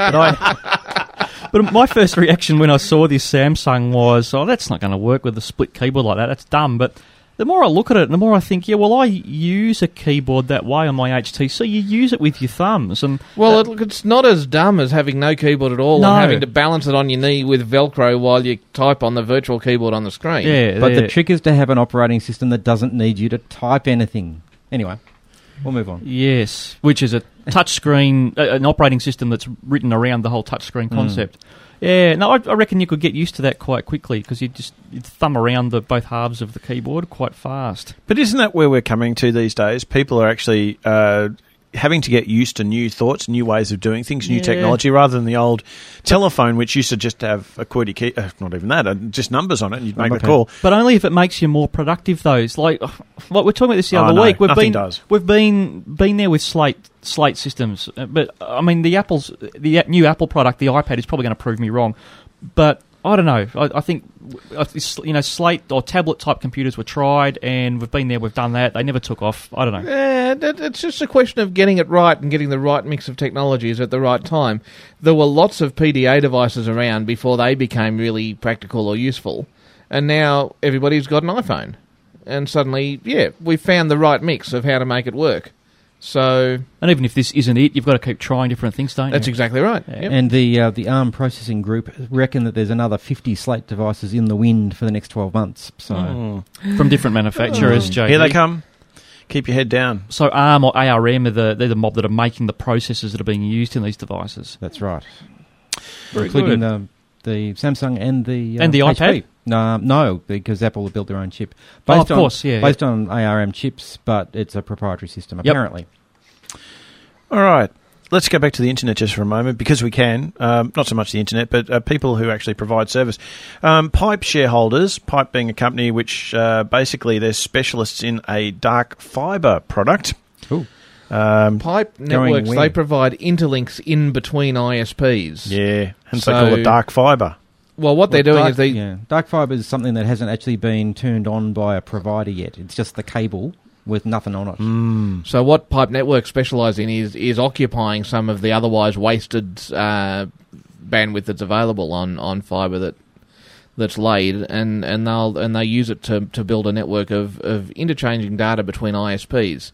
I, but my first reaction when I saw this Samsung was, oh, that's not going to work with a split keyboard like that. That's dumb. But the more I look at it, the more I think, yeah, well, I use a keyboard that way on my H T C. You use it with your thumbs. And Well, that- it, it's not as dumb as having no keyboard at all No. and having to balance it on your knee with Velcro while you type on the virtual keyboard on the screen. yeah, But the yeah. trick is to have an operating system that doesn't need you to type anything. Anyway, we'll move on. Yes, which is a touchscreen, uh, an operating system that's written around the whole touchscreen concept. Yeah, no, I, I reckon you could get used to that quite quickly because you just you'd thumb around the both halves of the keyboard quite fast. But isn't that where we're coming to these days? People are actually uh, having to get used to new thoughts, new ways of doing things, new Yeah. technology, rather than the old telephone, which used to just have a QWERTY key, uh, not even that, uh, just numbers on it, and you'd make Okay. a call. But only if it makes you more productive. Though, it's like, like we're talking about this the Oh, other no, week. We've nothing been does. we've been been there with Slate Slate systems, Uh, but I mean the Apple's the a- new Apple product, the iPad, is probably going to prove me wrong. But I don't know. I, I think uh, this, you know, Slate or tablet type computers were tried, and we've been there, we've done that. They never took off. I don't know. Yeah, it- it's just a question of getting it right and getting the right mix of technologies at the right time. There were lots of P D A devices around before they became really practical or useful, and now everybody's got an iPhone. And suddenly, yeah, we found the right mix of how to make it work. So, And even if this isn't it, you've got to keep trying different things, don't that's you? exactly right. Yeah. Yep. And the uh, the ARM processing group reckon that there's another fifty Slate devices in the wind for the next twelve months. So Mm. From different manufacturers, J D. Here they come. Keep your head down. So ARM or A R M are the they're the mob that are making the processors that are being used in these devices. that's right, Very including good. the the Samsung and the uh, And the H P. iPad? No, no, because Apple have built their own chip. Oh, Based of on, course, yeah, Based on A R M chips, but it's a proprietary system, Yep. apparently. All right. Let's go back to the internet just for a moment, because we can. Um, not so much the internet, but uh, people who actually provide service. Um, Pipe shareholders, Pipe being a company which uh, basically they're specialists in a dark fibre product. Cool. Um, Pipe Going networks, where? they provide interlinks in between I S Ps. yeah, hence So- they call it dark fibre. Well, what they're Well, doing dark, is they... yeah, dark fibre is something that hasn't actually been turned on by a provider yet. It's just the cable with nothing on it. Mm. So what Pipe Network specialise in is is occupying some of the otherwise wasted uh, bandwidth that's available on, on fibre that that's laid, and, and they'll and they use it to to build a network of, of interchanging data between I S Ps.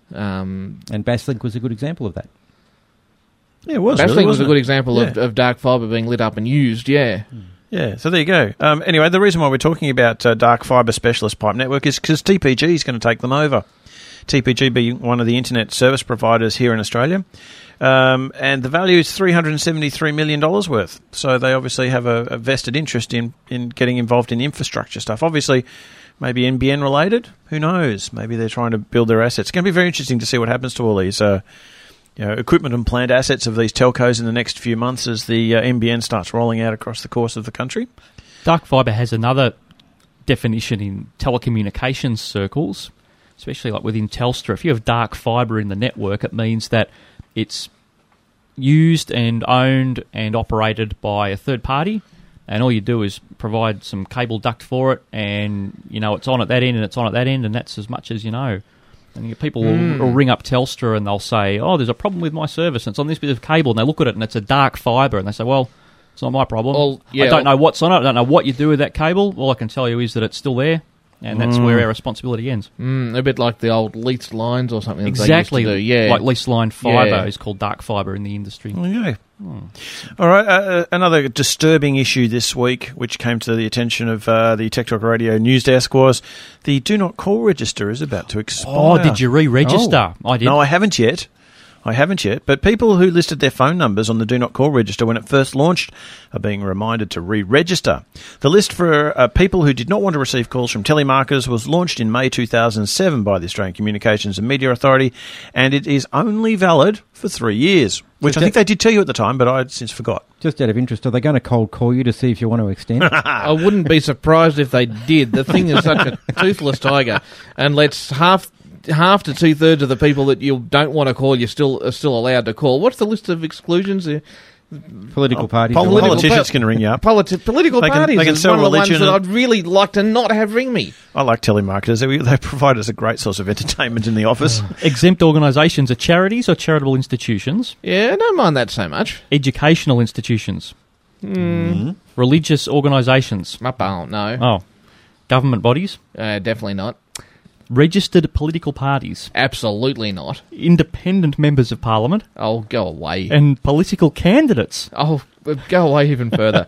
Um, And Basslink was a good example of that. Yeah, it was. Basslink really, was a wasn't good it? example of, Yeah. of dark fibre being lit up and used. Yeah. Yeah, so there you go. Um, anyway, the reason why we're talking about uh, dark fibre specialist pipe network is because T P G is going to take them over. T P G being one of the internet service providers here in Australia. Um, and the value is three hundred seventy-three million dollars worth. So they obviously have a, a vested interest in, in getting involved in infrastructure stuff. Obviously, maybe N B N related. Who knows? Maybe they're trying to build their assets. It's going to be very interesting to see what happens to all these uh, you know, equipment and plant assets of these telcos in the next few months as the uh, N B N starts rolling out across the course of the country. Dark fibre has another definition in telecommunications circles, especially like within Telstra. If you have dark fibre in the network, it means that it's used and owned and operated by a third party, and all you do is provide some cable duct for it, and you know it's on at that end and it's on at that end, and that's as much as you know. And you- people will, Mm. will ring up Telstra and they'll say, "Oh, there's a problem with my service, and it's on this bit of cable," and they look at it and it's a dark fibre, and they say, "Well, it's not my problem. Well, yeah, I don't know what's on it. I don't know what you do with that cable. All I can tell you is that it's still there, and that's Mm. where our responsibility ends." Mm, a bit like the old leased lines or something. Exactly. That they used to do. Yeah. Like leased line fibre Yeah. is called dark fibre in the industry. Okay. All right. Uh, another disturbing issue this week, which came to the attention of uh, the Tech Talk Radio news desk, was the Do Not Call register is about to expire. Oh, did you re-register? I did. No, I haven't yet. I haven't yet, but people who listed their phone numbers on the Do Not Call register when it first launched are being reminded to re-register. The list for uh, people who did not want to receive calls from telemarketers was launched in May two thousand seven by the Australian Communications and Media Authority, and it is only valid for three years, which So I think that- they did tell you at the time, but I since forgot. Just out of interest, are they going to cold call you to see if you want to extend? I wouldn't be surprised if they did. The thing is such a toothless tiger, and lets half half to two thirds of the people that you don't want to call you still are still allowed to call. What's the list of exclusions? Uh, Political Oh, parties. pol- Political politicians pa- can ring you up. Politi- political They can- parties they can is sell one of the ones religion that and- I'd really like to not have ring me. I like telemarketers. They, they provide us a great source of entertainment in the office. Exempt organisations are charities or charitable institutions. Yeah, I don't mind that so much. Educational institutions. Mm. Religious organisations. Oh, no. Oh. Government bodies. Uh, definitely not. Registered political parties. Absolutely not. Independent members of parliament. Oh, go away. And political candidates. Oh, go away even further.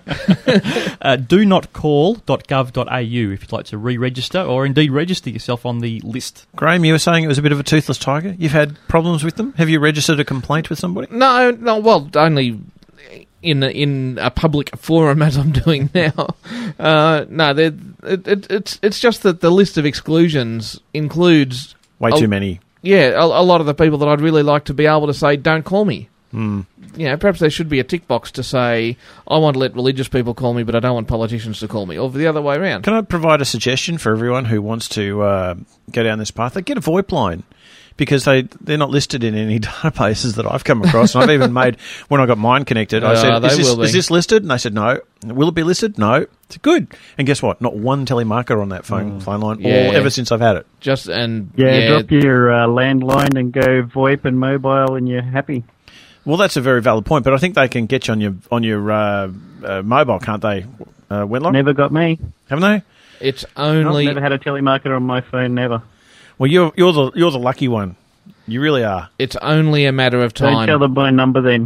uh, do not call dot gov dot a u if you'd like to re-register or indeed register yourself on the list. Graham, you were saying it was a bit of a toothless tiger. You've had problems with them? Have you registered a complaint with somebody? No, no, well, only in a, in a public forum as I'm doing now. Uh, no, they're- it, it, it's it's just that the list of exclusions includes Way a- too many. Yeah, a, a lot of the people that I'd really like to be able to say, don't call me. Mm. You know, perhaps there should be a tick box to say, I want to let religious people call me, but I don't want politicians to call me, or the other way around. Can I provide a suggestion for everyone who wants to uh, go down this path? They get a VoIP line, because they, they're not listed in any databases that I've come across. And I've even made, when I got mine connected, I Uh, said, they is this, will be. is this listed? And they said, no. Will it be listed? No. It's good. And guess what? Not one telemarketer on that phone, phone line, Yeah. all, ever since I've had it. Just and Yeah, yeah, drop your uh, landline and go VoIP and mobile, and you're happy. Well, that's a very valid point, but I think they can get you on your on your uh, uh, mobile, can't they, uh, Wenlock? Never got me. Haven't they? It's I've only never had a telemarketer on my phone, never. Well, you're you're the you're the lucky one. You really are. it's only a matter of Don't time. tell them my number then.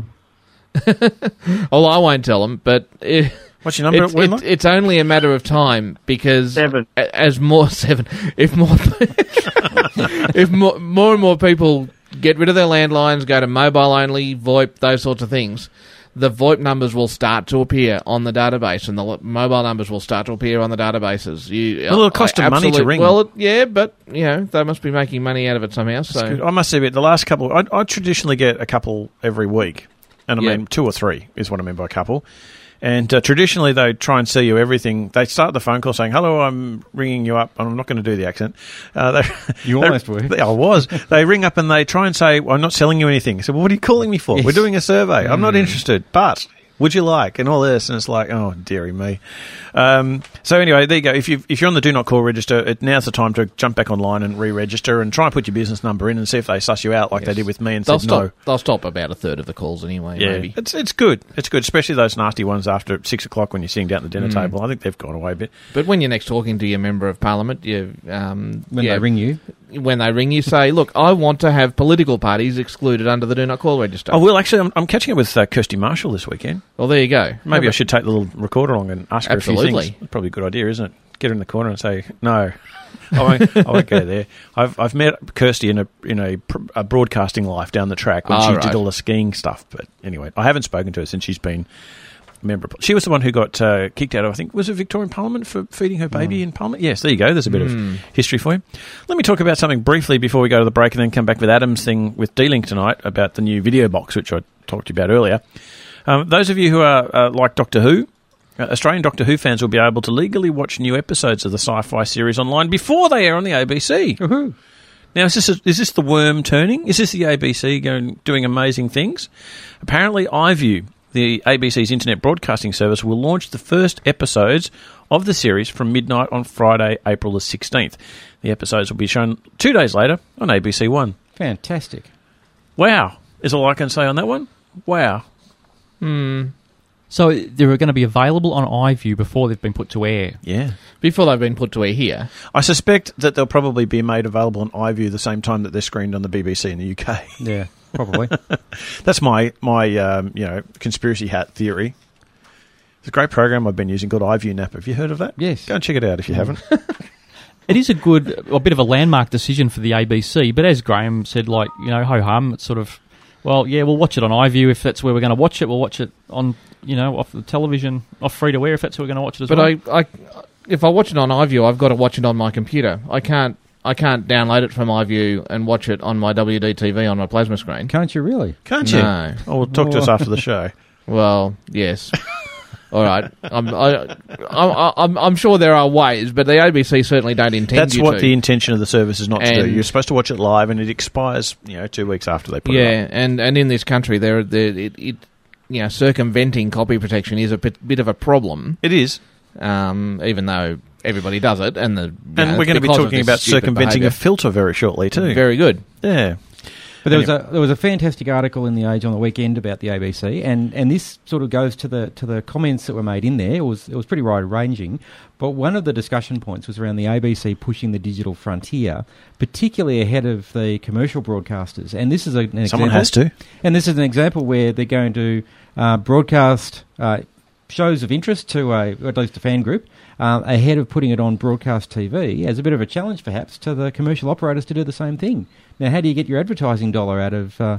Well, I won't tell them, but it, What's your number, It's, Wenlock? it's, it's only a matter of time because Seven. a- as more seven, if more, if more, more and more people get rid of their landlines, go to mobile only, VoIP, those sorts of things, the VoIP numbers will start to appear on the database, and the lo- mobile numbers will start to appear on the databases. You, Well, it'll cost I them money to absolute- ring. Well, it, yeah, but you know they must be making money out of it somehow. That's So good. I must admit, the last couple, I, I traditionally get a couple every week. And I Yeah. mean, two or three is what I mean by a couple. And uh, traditionally, they try and sell you everything. They start the phone call saying, hello, I'm ringing you up. I'm not going to do the accent. Uh, they, You they- almost were. they- I was. They ring up and they try and say, well, I'm not selling you anything. I said, well, what are you calling me for? Yes. We're doing a survey. I'm not Hmm. interested. But would you like? And all this. And it's like, oh, dearie me. Um, so anyway, there you go. If, you if you're on the Do Not Call register, it, now's the time to jump back online and re-register and try and put your business number in and see if they suss you out like they did with me and they'll said stop. no. They'll stop about a third of the calls anyway. Yeah, Maybe. it's it's good. It's good, especially those nasty ones after six o'clock when you're sitting down at the dinner Mm. table. I think they've gone away a bit. But when you're next talking to your member of parliament, you um, When yeah, they ring you. when they ring you, say, "Look, I want to have political parties excluded under the Do Not Call register." Oh, well, actually, I'm, I'm catching up with uh, Kirsty Marshall this weekend. Well, there you go. Maybe Yeah, I should take the little recorder along and ask her a few Absolutely. things. Probably a good idea, isn't it? Get her in the corner and say, no, I won't, I won't go there. I've I've met Kirsty in a in a, pr- a broadcasting life down the track when Oh, she right. did all the skiing stuff. But anyway, I haven't spoken to her since she's been a member. She was the one who got uh, kicked out of, I think, was it Victorian Parliament for feeding her baby in Parliament? Yes, there you go. There's a bit Mm. of history for you. Let me talk about something briefly before we go to the break and then come back with Adam's thing with D-Link tonight about the new video box, which I talked to you about earlier. Um, those of you who are uh, like Doctor Who, uh, Australian Doctor Who fans will be able to legally watch new episodes of the sci-fi series online before they air on the A B C. Woohoo. Now, is this, a, is this the worm turning? Is this the A B C going doing amazing things? Apparently, iView, the A B C's internet broadcasting service, will launch the first episodes of the series from midnight on Friday, April the sixteenth. The episodes will be shown two days later on A B C One. Fantastic. Wow, is all I can say on that one. Wow. Hmm. So they're going to be available on iView before they've been put to air. Yeah. Before they've been put to air here. I suspect that they'll probably be made available on iView the same time that they're screened on the B B C in the U K. Yeah, probably. That's my my um, you know conspiracy hat theory. It's a great program I've been using called iView Nap. Have you heard of that? Yes. Go and check it out if you haven't. It is a good, a bit of a landmark decision for the A B C, but as Graham said, like, you know, ho-hum, it's sort of, well, yeah, we'll watch it on iView if that's where we're going to watch it. We'll watch it on, you know, off the television, off free-to-air if that's where we're going to watch it as but well. But I, I, if I watch it on iView, I've got to watch it on my computer. I can't I can't download it from iView and watch it on my W D T V on my plasma screen. Can't you really? Can't you? No. Oh, well, talk to us after the show. Well, yes. All right, I'm, I, I, I'm, I'm sure there are ways, but the A B C certainly don't intend That's you what to. the intention of the service is not to do. And- You're supposed to watch it live, and it expires, you know, two weeks after they put it Yeah, up. and, and in this country, there, there it, it, you know, circumventing copy protection is a bit, bit of a problem. It is, um, even though everybody does it, and the you and know, we're going to be because of talking this about stupid circumventing behaviour. a filter very shortly too. Very good. Yeah. But there was a there was a fantastic article in the Age on the weekend about the A B C, and, and this sort of goes to the to the comments that were made in there. It was it was pretty wide ranging, but one of the discussion points was around the A B C pushing the digital frontier, particularly ahead of the commercial broadcasters. And this is a, an Someone example, has to. And this is an example where they're going to uh, broadcast uh, shows of interest to a, at least a fan group uh, ahead of putting it on broadcast T V as a bit of a challenge, perhaps, to the commercial operators to do the same thing. Now, how do you get your advertising dollar out of uh,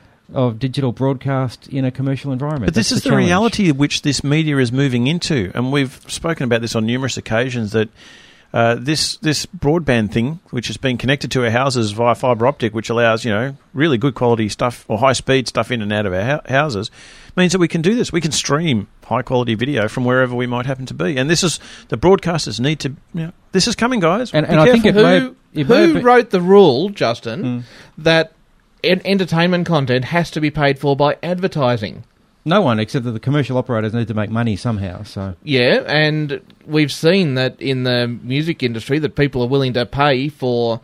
of digital broadcast in a commercial environment? But this That's is the, challenge. reality which this media is moving into, and we've spoken about this on numerous occasions, that uh, this this broadband thing, which has been connected to our houses via fibre optic, which allows, you know, really good quality stuff or high-speed stuff in and out of our ho- houses, means that we can do this. We can stream high-quality video from wherever we might happen to be. And this is, the broadcasters need to, you know, this is coming, guys. And, Be and I think careful. it may, Who, it may who be- wrote the rule, Justin, Mm. that en- entertainment content has to be paid for by advertising? No one, except that the commercial operators need to make money somehow. So Yeah, and we've seen that in the music industry that people are willing to pay for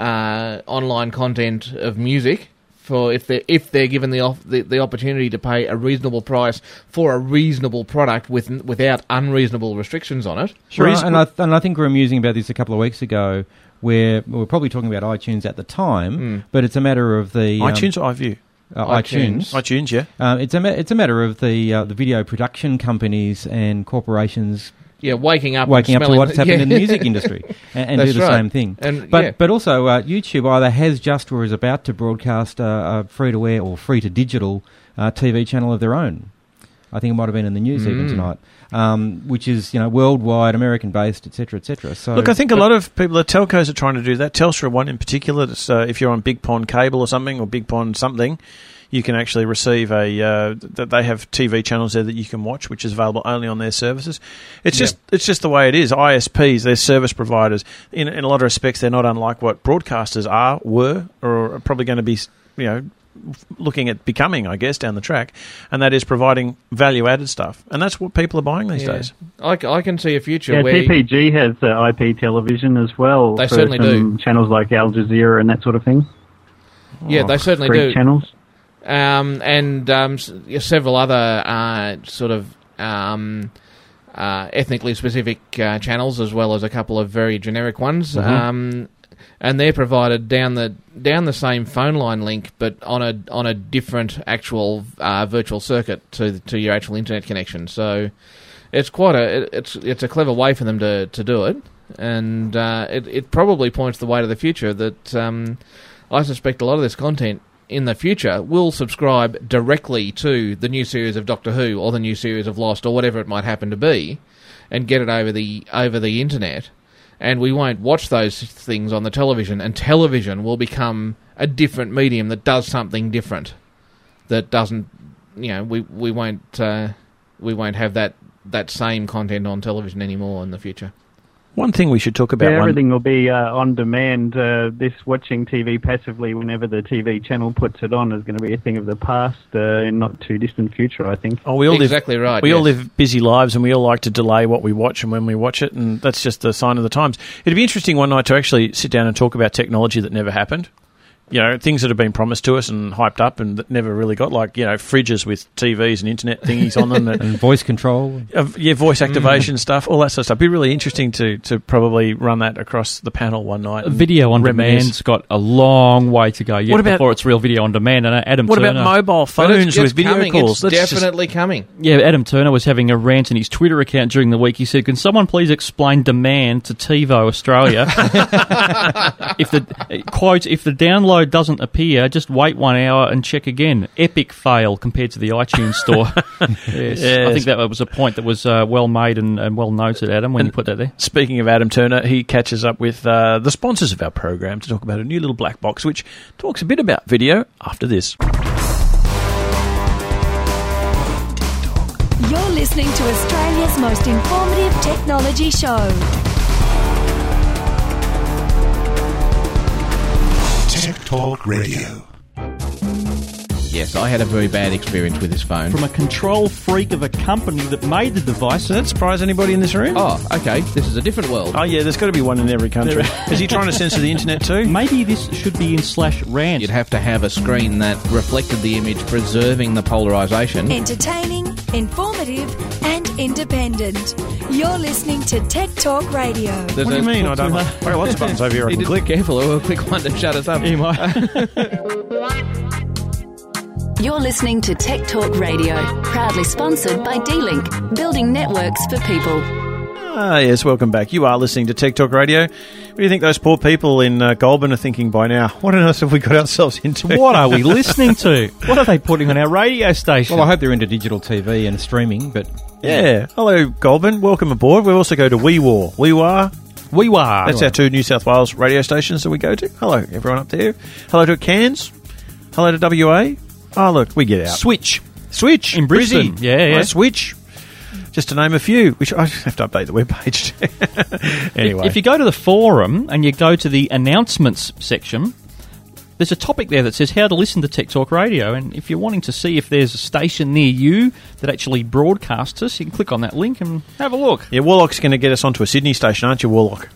uh, online content of music for if they if they're given the, off, the the opportunity to pay a reasonable price for a reasonable product with without unreasonable restrictions on it. Sure, and I, and I think we were musing about this a couple of weeks ago, where we were probably talking about iTunes at the time, Mm. but it's a matter of the um, iTunes or iView? Uh, iTunes. iTunes. iTunes, yeah. Um, it's a ma- it's a matter of the uh, the video production companies and corporations. Yeah, waking up, waking and up to smelling what's the- happened in the yeah. music industry, and, and do That's the right. same thing. And, but yeah. but also uh, YouTube either has just or is about to broadcast a, a free to air or free to digital uh, T V channel of their own. I think it might have been in the news even Mm. tonight, um, which is, you know, worldwide, American based, et cetera, et cetera. So Look, I think a but- lot of people, the telcos are trying to do that. Telstra one in particular, that's, uh, if you're on Big Pond Cable or something, or Big Pond something, you can actually receive a, uh, that they have T V channels there that you can watch, which is available only on their services. It's Yeah. just it's just the way it is. I S Ps, they're service providers. In, in a lot of respects, they're not unlike what broadcasters are, were, or are probably going to be, you know, looking at becoming, I guess, down the track, and that is providing value-added stuff. And that's what people are buying these Yeah. days. I, c- I can see a future Yeah, where T P G has uh, I P television as well. They for certainly some do. Channels like Al Jazeera and that sort of thing. yeah, they certainly Greek do. channels. Um, and um, s- yeah, several other uh, sort of um, uh, ethnically specific uh, channels, as well as a couple of very generic ones. Mhm. Um, and they're provided down the down the same phone line link, but on a on a different actual uh, virtual circuit to to your actual internet connection. So it's quite a it, it's it's a clever way for them to, to do it, and uh, it it probably points the way to the future. That um, I suspect a lot of this content in the future will subscribe directly to the new series of Doctor Who or the new series of Lost or whatever it might happen to be, and get it over the over the internet. And we won't watch those things on the television, and television will become a different medium that does something different. That doesn't, you know, we we won't uh, we won't have that, that same content on television anymore in the future. One thing we should talk about. Yeah, one, everything will be uh, on demand. Uh, this watching T V passively whenever the T V channel puts it on is going to be a thing of the past uh, in not too distant future, I think. Oh, we all Exactly live, right, We all yes. live busy lives, and we all like to delay what we watch and when we watch it, and that's just the sign of the times. It'd be interesting one night to actually sit down and talk about technology that never happened. you know, things that have been promised to us and hyped up and that never really got, like, you know, fridges with T Vs and internet thingies on them. That, and voice control. Uh, yeah, voice activation Mm. stuff, all that sort of stuff. It'd be really interesting to, to probably run that across the panel one night. and Video on reminisce. demand's got a long way to go yet What about- before it's real video on demand. And uh, Adam What Turner, about mobile But phones it's, it's with video coming. calls? It's That's just- definitely coming. Yeah, Adam Turner was having a rant in his Twitter account during the week. He said, "Can someone please explain demand to TiVo Australia? if the quote, if the download doesn't appear, just wait one hour and check again. Epic fail compared to the iTunes store." yes. Yes. I think that was a point that was uh, well made and, and well noted, Adam, when And you put that there. Speaking of Adam Turner, he catches up with uh, the sponsors of our program to talk about a new little black box, which talks a bit about video after this. You're listening to Australia's most informative technology show. Tech Talk Radio. Yes, I had a very bad experience with this phone. From a control freak of a company that made the device. Does that surprise anybody in this room? Oh, okay. This is a different world. Oh, yeah, there's got to be one in every country. Is he trying to censor the internet too? Maybe this should be in slash rant. You'd have to have a screen that reflected the image, preserving the polarisation. Entertaining, informative, and independent. You're listening to Tech Talk Radio. What do you mean? I don't know. I've got lots of buttons over here I He can did- click. Careful, or a quick one to shut us up. You're listening to Tech Talk Radio, proudly sponsored by D-Link, building networks for people. Ah, yes, welcome back. You are listening to Tech Talk Radio. What do you think those poor people in uh, Goulburn are thinking by now? What on earth have we got ourselves into? What are we listening to? What are they putting on our radio station? Well, I hope they're into digital T V and streaming, but... Yeah. Hello, Goulburn. Welcome aboard. We also go to Wee War. Wee War. Wee War. That's our two New South Wales radio stations that we go to. Hello, everyone up there. Hello to Cairns. Hello to W A. Oh, look, we get out. Switch. Switch. In Brisbane. Brizzy. Yeah, yeah. Oh, Switch. Just to name a few, which I have to update the webpage. Anyway. If, if you go to the forum and you go to the announcements section, there's a topic there that says how to listen to Tech Talk Radio. And if you're wanting to see if there's a station near you that actually broadcasts us, you can click on that link and have a look. Yeah, Warlock's going to get us onto a Sydney station, aren't you, Warlock?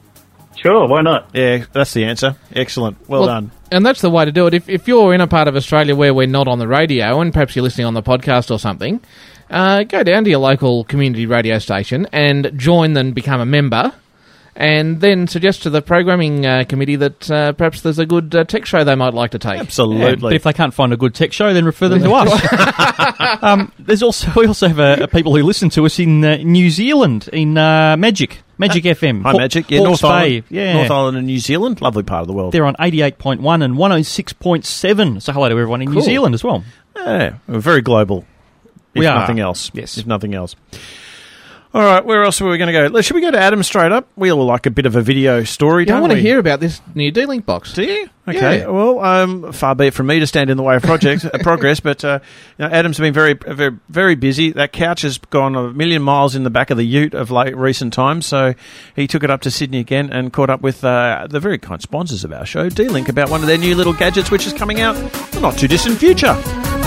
Sure, why not? Yeah, that's the answer. Excellent. Well, Well, done. And that's the way to do it. If, if you're in a part of Australia where we're not on the radio, and perhaps you're listening on the podcast or something, uh, go down to your local community radio station and join and become a member, and then suggest to the programming uh, committee that uh, perhaps there's a good uh, tech show they might like to take. Absolutely. Yeah, but if they can't find a good tech show, then refer them to us. um, there's also we also have uh, people who listen to us in uh, New Zealand, in uh, Magic. Magic F M. Hi, Haw- Magic. Yeah, Hawke's North Bay. Island. Yeah. North Island and New Zealand. Lovely part of the world. They're on eighty-eight point one and one oh six point seven. So hello to everyone in New Cool. Zealand as well. Yeah, we're very global. If We are. nothing else. Yes. If nothing else. All right, where else are we going to go? Let's- Should we go to Adam straight up? We all like a bit of a video story, Yeah, I don't want to we? hear about this new D-Link box. Do you? Okay. Yeah. Well, um, far be it from me to stand in the way of project uh, progress, but uh, you know, Adam's been very, very, very busy. That couch has gone a million miles in the back of the Ute of late recent times, so he took it up to Sydney again and caught up with uh, the very kind sponsors of our show, D-Link, about one of their new little gadgets, which is coming out in the not too distant future.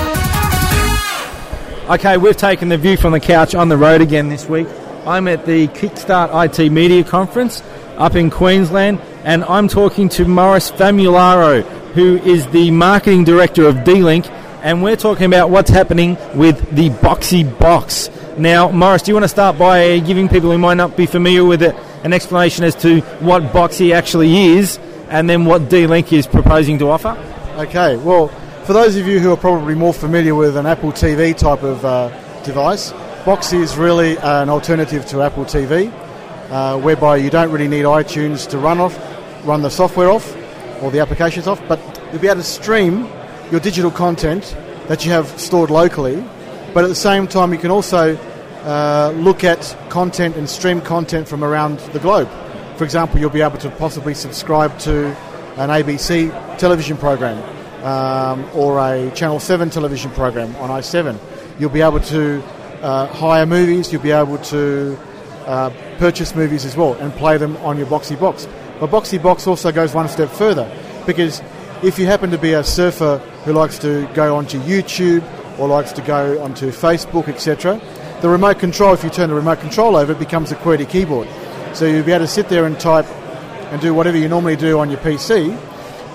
Okay, we've taken the view from the couch on the road again this week. I'm at the Kickstart I T Media Conference up in Queensland, and I'm talking to Morris Famularo, who is the marketing director of D-Link, and we're talking about what's happening with the Boxy Box. Now, Morris, do you want to start by giving people who might not be familiar with it an explanation as to what Boxy actually is, and then what D-Link is proposing to offer? Okay, well, for those of you who are probably more familiar with an Apple T V type of uh, device, Boxy is really an alternative to Apple T V, uh, whereby you don't really need iTunes to run off, run the software off, or the applications off, but you'll be able to stream your digital content that you have stored locally, but at the same time you can also uh, look at content and stream content from around the globe. For example, you'll be able to possibly subscribe to an A B C television program um, or a Channel seven television program on i seven. You'll be able to Uh, hire movies, you'll be able to uh, purchase movies as well and play them on your Boxy Box. But Boxy Box also goes one step further, because if you happen to be a surfer who likes to go onto YouTube or likes to go onto Facebook, et cetera, the remote control, if you turn the remote control over, it becomes a QWERTY keyboard. So you'll be able to sit there and type and do whatever you normally do on your P C,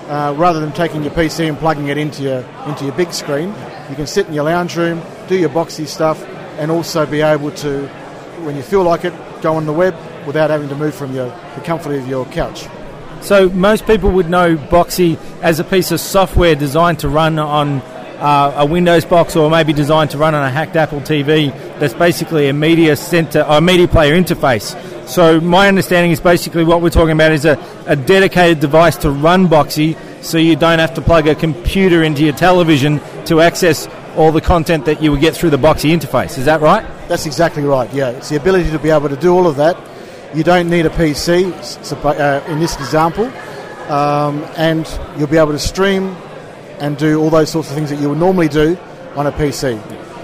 uh, rather than taking your P C and plugging it into your into your big screen, you can sit in your lounge room, do your boxy stuff, and also be able to, when you feel like it, go on the web without having to move from your, the comfort of your couch. So most people would know Boxy as a piece of software designed to run on uh, a Windows box, or maybe designed to run on a hacked Apple T V that's basically a media center or a media player interface. So my understanding is basically what we're talking about is a, a dedicated device to run Boxy, so you don't have to plug a computer into your television to access all the content that you would get through the Boxy interface. Is that right? That's exactly right, yeah. It's the ability to be able to do all of that. You don't need a P C, uh, in this example, um, and you'll be able to stream and do all those sorts of things that you would normally do on a P C.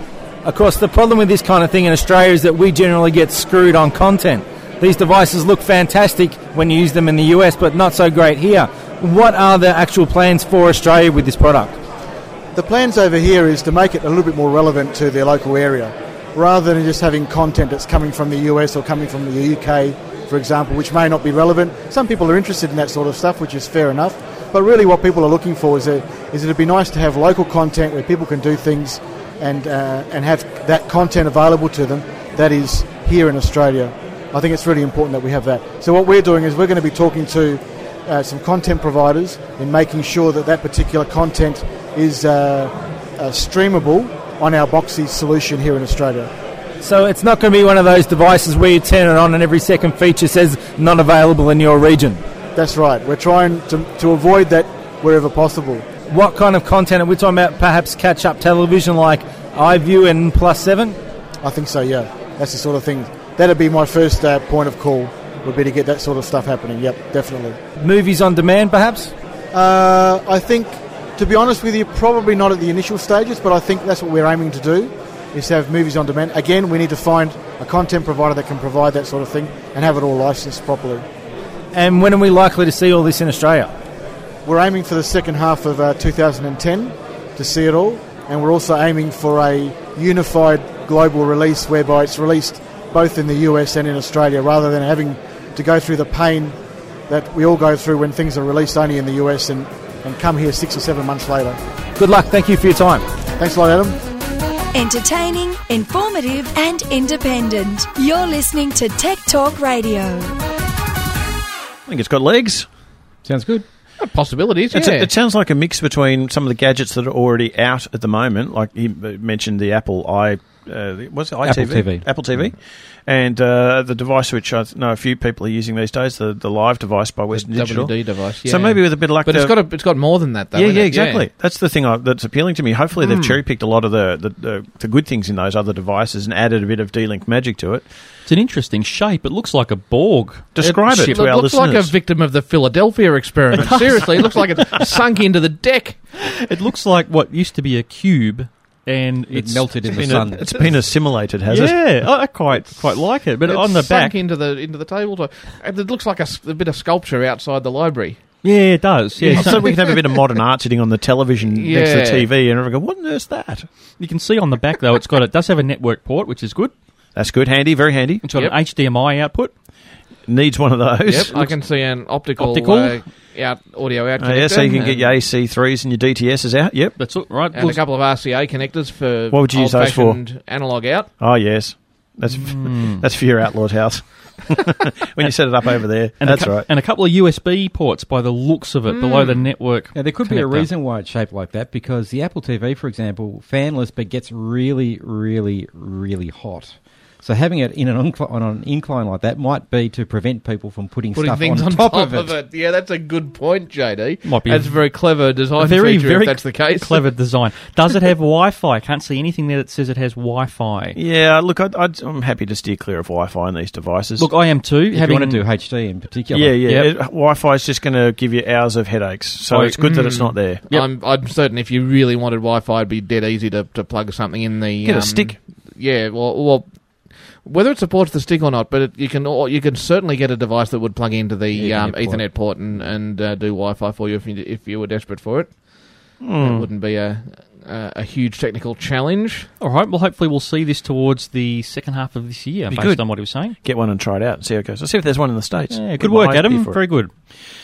Of course, the problem with this kind of thing in Australia is that we generally get screwed on content. These devices look fantastic when you use them in the U S, but not so great here. What are the actual plans for Australia with this product? The plans over here is to make it a little bit more relevant to their local area, rather than just having content that's coming from the U S or coming from the U K, for example, which may not be relevant. Some people are interested in that sort of stuff, which is fair enough. But really what people are looking for is, a, is it'd be nice to have local content where people can do things and uh, and have that content available to them that is here in Australia. I think it's really important that we have that. So what we're doing is we're going to be talking to uh, some content providers in making sure that that particular content is uh, uh, streamable on our Boxy solution here in Australia. So it's not going to be one of those devices where you turn it on and every second feature says not available in your region. That's right. We're trying to, to avoid that wherever possible. What kind of content are we talking about? Perhaps catch-up television like iView and Plus seven? I think so, yeah. That's the sort of thing. That'd be my first uh, point of call, would be to get that sort of stuff happening. Yep, definitely. Movies on demand, perhaps? Uh, I think, to be honest with you, probably not at the initial stages, but I think that's what we're aiming to do, is to have movies on demand. Again, we need to find a content provider that can provide that sort of thing and have it all licensed properly. And when are we likely to see all this in Australia? We're aiming for the second half of uh, two thousand ten to see it all, and we're also aiming for a unified global release whereby it's released both in the U S and in Australia, rather than having to go through the pain that we all go through when things are released only in the U S and, and come here six or seven months later. Good luck. Thank you for your time. Thanks a lot, Adam. Entertaining, informative and independent. You're listening to Tech Talk Radio. I think it's got legs. Sounds good. Possibilities, yeah. It's a, it sounds like a mix between some of the gadgets that are already out at the moment, like you mentioned the Apple i, uh, what's it, iTV? Apple T V. Apple T V. Mm. And uh, the device which I know a few people are using these days, the, the Live device by Western the Digital. W D device, yeah. So maybe with a bit of luck... But it's got, a, it's got more than that, though, Yeah, isn't yeah, it? exactly. Yeah. That's the thing I, that's appealing to me. Hopefully they've Mm. cherry-picked a lot of the, the, the, the good things in those other devices and added a bit of D-Link magic to it. It's an interesting shape. It looks like a Borg. Describe it, it to It our looks listeners. like a victim of the Philadelphia experiment. Seriously, it looks like it sunk into the deck. It looks like what used to be a cube, and It it's melted in the Been sun. a, it's been assimilated, has it? Yeah, I I quite quite like it. But It's on the sunk back, into the into the tabletop. And it looks like a, s- a bit of sculpture outside the library. yeah, it does. Yeah, So we can have a bit of modern art sitting on the television next to Yeah. the T V, and everyone go, "What on earth's that?" you can see on the back though, it's got it does have a network port, which is good. That's good, handy, very handy. It's got Yep. an H D M I output. Needs one of those. Yep, I can see an optical, Optical? Uh, out audio out Oh, connector. yeah, so you can get and- your A C threes and your D T S's out. Yep. That's all right. and a couple of R C A connectors for What would you use those for? old-fashioned analog out. Oh yes, that's Mm. that's for your outlawed house. When you set it up over there, And that's a cou- right. And a couple of U S B ports by the looks of it below the network. Now, there could be a connector. reason why it's shaped like that, because the Apple T V, for example, fanless, but gets really, really, really hot. So having it in an incli- on an incline like that might be to prevent people from putting, Putting stuff things on, on top, top, of, it. Yeah, that's a good point, J D. Might be That's a- a very clever design A very, feature, very if that's the case. clever design. Does it have Wi-Fi? I can't see anything there that says it has Wi-Fi. Yeah, look, I'd, I'd, I'm happy to steer clear of Wi-Fi on these devices. Look, I am too. If having you want to do H D in particular. yeah, yeah. Yep. It- Wi-Fi is just going to give you hours of headaches, so Oh, it's good that it's mm. not there. Yep. I'm, I'm certain if you really wanted Wi-Fi, it'd be dead easy to, to plug something in the... Get a um, stick. Yeah, well... well whether it supports the stick or not, but it, you can or you can certainly get a device that would plug into the Yeah, um, Ethernet port. Ethernet port and, and uh, do Wi-Fi for you if you if you were desperate for it. Mm. It wouldn't be a, a a huge technical challenge. All right. Well, hopefully we'll see this towards the second half of this year, Be based good. on what he was saying. Get one and try it out and see how it goes. I'll see if there's one in the States. Yeah, Get good my work, idea Adam. for it. Very good.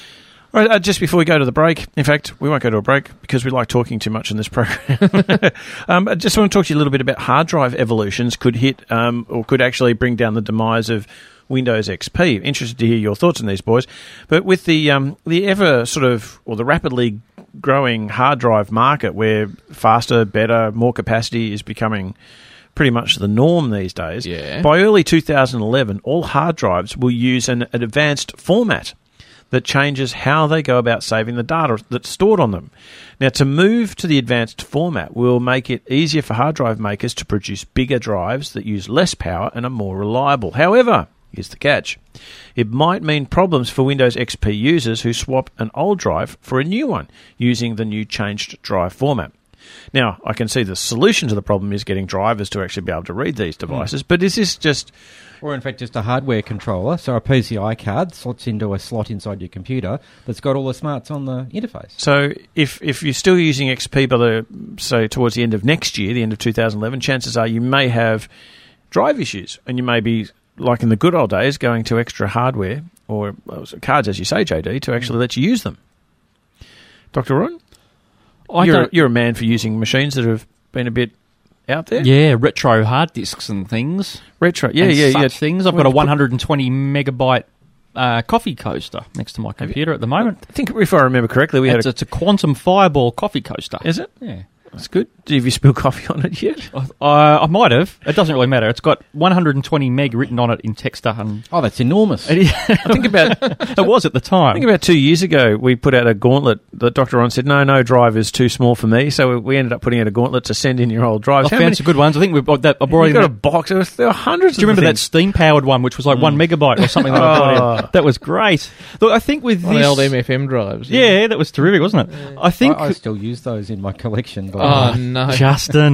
Right, uh, just before we go to the break, in fact, we won't go to a break because we like talking too much in this program. um, I just want to talk to you a little bit about hard drive evolutions could hit um, or could actually bring down the demise of Windows X P. Interested to hear your thoughts on these, boys. But with the um, the ever sort of, or the rapidly growing hard drive market where faster, better, more capacity is becoming pretty much the norm these days, Yeah. by early two thousand eleven, all hard drives will use an, an advanced format that changes how they go about saving the data that's stored on them. Now, to move to the advanced format will make it easier for hard drive makers to produce bigger drives that use less power and are more reliable. However, here's the catch. It might mean problems for Windows X P users who swap an old drive for a new one using the new changed drive format. Now, I can see the solution to the problem is getting drivers to actually be able to read these devices, mm. but is this just... Or, in fact, just a hardware controller, so a P C I card slots into a slot inside your computer that's got all the smarts on the interface. So if if you're still using X P by the, so towards the end of next year, the end of two thousand eleven, chances are you may have drive issues, and you may be, like in the good old days, going to extra hardware, or well, cards, as you say, J D, to actually let you use them. Doctor Ron? I you're, don't- you're a man for using machines that have been a bit out there? Yeah, retro hard disks and things. Retro, yeah, and yeah, such yeah. things. I've got a one hundred twenty megabyte uh, coffee coaster next to my computer at the moment. I think, if I remember correctly, we it's, had a... it's a quantum fireball coffee coaster. Is it? Yeah. That's good. Have you spilled coffee on it yet? Uh, I might have. It doesn't really matter. It's got one hundred twenty meg written on it in Texter. And oh, that's enormous. It is. I think about... it was at the time. I think about two years ago, we put out a gauntlet. The Doctor Ron said, no, no drive is too small for me. So we ended up putting out a gauntlet to send in your old drives. I How found many... some good ones. I think we've got that. I brought You in got that, a box. There were, there were hundreds Do you of remember things. that steam-powered one, which was like mm. one megabyte or something like oh. that? That was great. Look, I think with One this... of the old M F M drives. Yeah. yeah, that was terrific, wasn't it? Yeah. I think... I, I still use those in my collection. But Oh, no. Justin.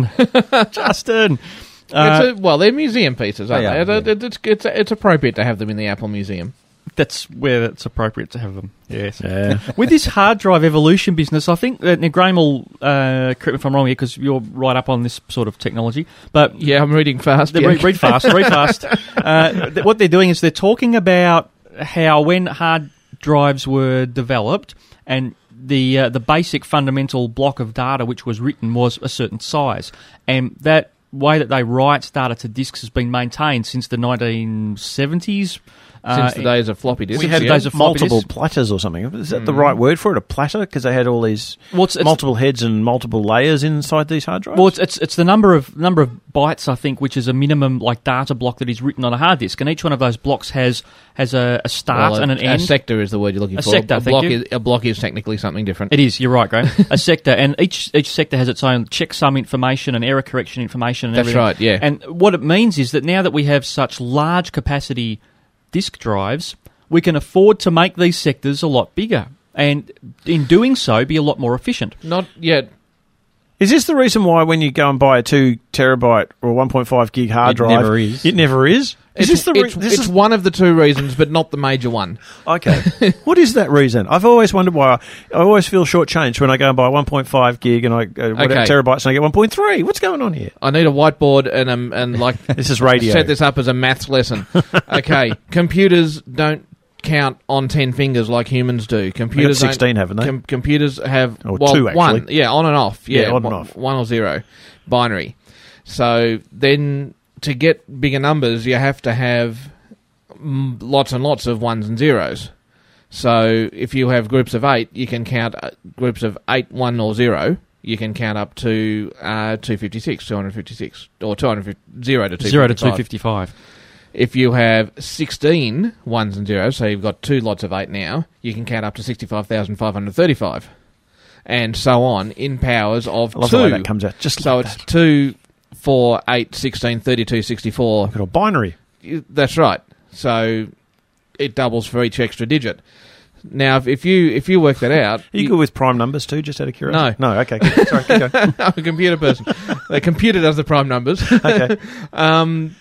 Justin. Uh, it's a, well, they're museum pieces, aren't they they? are, It- it- It's, it's, it's appropriate to have them in the Apple Museum. That's where it's appropriate to have them. Yes. Yeah. With this hard drive evolution business, I think that now Graham will uh, correct me if I'm wrong here because you're right up on this sort of technology. But Yeah, I'm reading fast. they yeah. read, read fast, read fast. Uh, th- what they're doing is they're talking about how when hard drives were developed and the uh, the basic fundamental block of data which was written was a certain size, and that way that they write data to disks has been maintained since the nineteen seventies. Since the days of floppy disks. We had the days of floppy multiple disks. platters or something. Is that Mm. the right word for it? A platter? Because they had all these Well, it's- it's- multiple heads and multiple layers inside these hard drives? Well, it's, it's it's the number of number of bytes, I think, which is a minimum like data block that is written on a hard disk, and each one of those blocks has has a, a start Well, and a, an end. A sector is the word you're looking A for. sector, a thank block you. is a block is technically something different. It is. You're right, Graham. A sector, and each each sector has its own checksum information and error correction information. And That's everything. right, yeah. And what it means is that now that we have such large capacity disk drives, we can afford to make these sectors a lot bigger, and in doing so, be a lot more efficient. Not yet. Is this the reason why when you go and buy a two terabyte or one point five gig hard It drive, never is. it never is? Is It's, this the re- it's, this it's is- one of the two reasons, but not the major one. Okay. What is that reason? I've always wondered why. I, I always feel shortchanged when I go and buy one point five gig and I uh, whatever Okay. terabytes and I get one point three. What's going on here? I need a whiteboard and um, and like This is radio. set this up as a maths lesson. Okay, computers don't count on ten fingers like humans do. Computers don't- sixteen, haven't they? Com- computers have Or well, two, one, actually. yeah, on and off, yeah, Yeah, on and one, off. one or zero, binary. So then, to get bigger numbers, you have to have mm, lots and lots of ones and zeros. So if you have groups of eight, you can count uh, groups of eight, one, or zero. You can count up to uh, two fifty-six, two fifty-six, or two hundred fifty, zero to two fifty-five. Zero to two fifty-five. If you have sixteen ones and zeros, so you've got two lots of eight now, you can count up to sixty-five thousand five hundred thirty-five. And so on in powers of I love two. the way that comes out. Just so like it's that. two, four, eight, sixteen, thirty-two, sixty-four. Got a binary. That's right. So it doubles for each extra digit. Now, if, if you if you work that out... Are you, good with prime numbers too, just out of curiosity? No. No, okay. Good. Sorry, keep going. I'm a computer person. The computer does the prime numbers. Okay. um,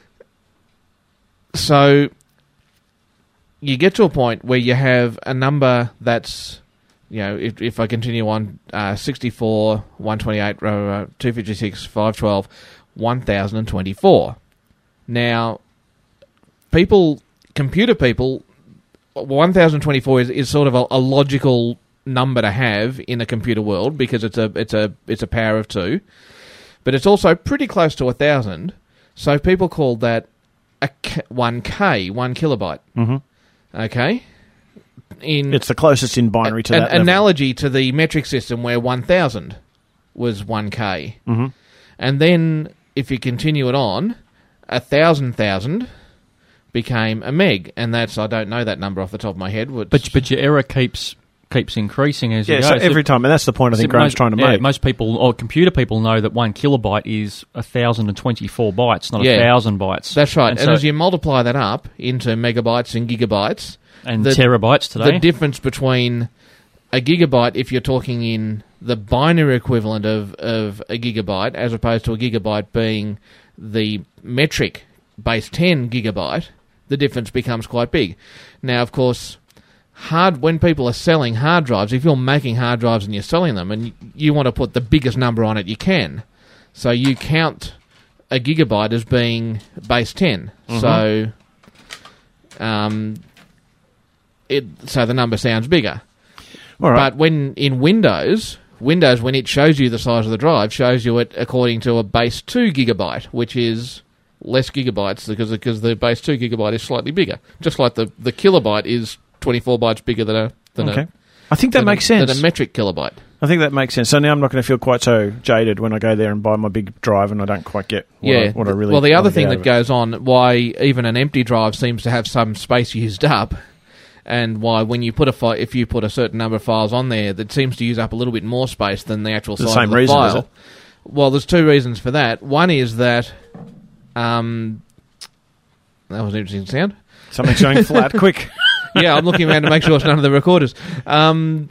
so you get to a point where you have a number that's, you know, if, if I continue on, uh, sixty-four, one twenty-eight, uh, two fifty-six, five twelve, one thousand twenty-four. Now, people, computer people, one thousand twenty-four is, is sort of a, a logical number to have in a computer world because it's a it's a it's a power of two, but it's also pretty close to a thousand. So people call that a K, one K, one kilobyte. Mm-hmm. Okay, in it's the closest in binary to an that level. analogy to the metric system where one thousand was one K, mm-hmm. and then if you continue it on, a thousand thousand became a meg, and that's I don't know that number off the top of my head. But but, but your error keeps keeps increasing as yeah, you go. so every time, and that's the point I think so Graham's most, trying to yeah, make. Most people, or computer people, know that one kilobyte is a thousand and twenty-four bytes, not yeah, a thousand bytes. That's right. And, and so, as you multiply that up into megabytes and gigabytes and the, terabytes today, the difference between a gigabyte, if you're talking in the binary equivalent of, of a gigabyte, as opposed to a gigabyte being the metric base ten gigabyte, the difference becomes quite big. Now, of course, hard when people are selling hard drives, if you're making hard drives and you're selling them, and you, you want to put the biggest number on it you can, so you count a gigabyte as being base ten. Mm-hmm. So, um, it so the number sounds bigger. All right. But when in Windows, Windows when it shows you the size of the drive, shows you it according to a base two gigabyte, which is less gigabytes because because the base two gigabyte is slightly bigger. Just like the, the kilobyte is twenty-four bytes bigger than a than okay. a I think that than makes a, sense. Than a metric kilobyte. I think that makes sense. So now I'm not going to feel quite so jaded when I go there and buy my big drive and I don't quite get what, yeah. I, what I really Well, the other want to thing get that out of it. goes on, why even an empty drive seems to have some space used up, and why when you put a fi- if you put a certain number of files on there, that seems to use up a little bit more space than the actual The size same of the reason, file. is it? Well, there's two reasons for that. One is that um, that was an interesting sound. Something's going flat. Quick. Yeah, I'm looking around to make sure it's none of the recorders. Um,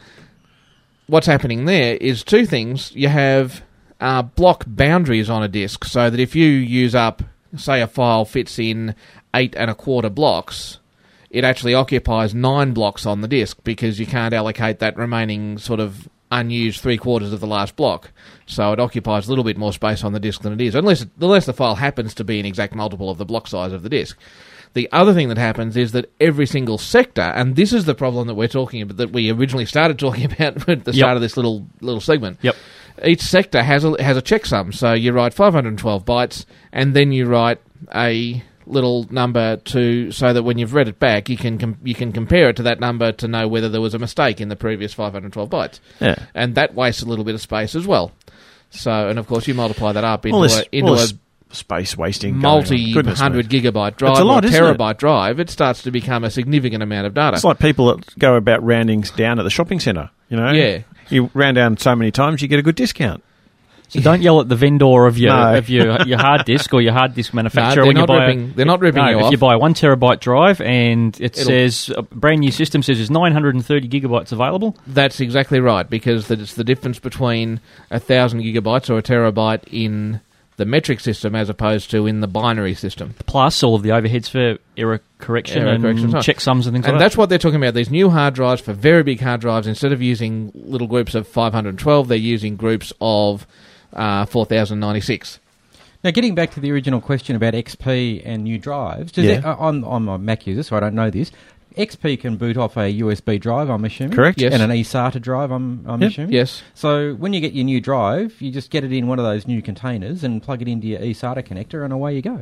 what's happening there is two things. You have uh, block boundaries on a disk, so that if you use up, say, a file fits in eight and a quarter blocks, it actually occupies nine blocks on the disk because you can't allocate that remaining sort of unused three quarters of the last block. So it occupies a little bit more space on the disk than it is, unless it, unless the file happens to be an exact multiple of the block size of the disk. The other thing that happens is that every single sector, and this is the problem that we're talking about, that we originally started talking about at the start Yep. of this little little segment. Yep. Each sector has a has a checksum. So you write five hundred twelve bytes, and then you write a little number to so that when you've read it back, you can com- you can compare it to that number to know whether there was a mistake in the previous five hundred twelve bytes. Yeah. And that wastes a little bit of space as well. So, and of course, you multiply that up into All this, a into all a this space wasting, multi-hundred gigabyte drive It's a lot, or isn't it? terabyte drive, it starts to become a significant amount of data. It's like people that go about rounding down at the shopping centre. You know, Yeah. You round down so many times, you get a good discount. So don't yell at the vendor of your No. of your your hard disk or your hard disk manufacturer they're when you not buy. ripping- a, they're not ripping no, you if off. you buy a one terabyte drive and it It'll- says a brand new system says there's nine hundred and thirty gigabytes available. That's exactly right, because that it's the difference between a thousand gigabytes or a terabyte in the metric system as opposed to in the binary system. Plus all of the overheads for error correction Error and correction, right. checksums and things And like that's that. what they're talking about. These new hard drives for very big hard drives, instead of using little groups of five hundred twelve, they're using groups of uh, four thousand ninety-six. Now, getting back to the original question about X P and new drives, does Yeah. it, uh, I'm, I'm a Mac user, so I don't know this. X P can boot off a U S B drive, I'm assuming. Correct. Yes. And an eSATA drive, I'm, I'm Yep. assuming. Yes. So when you get your new drive, you just get it in one of those new containers and plug it into your eSATA connector, and away you go.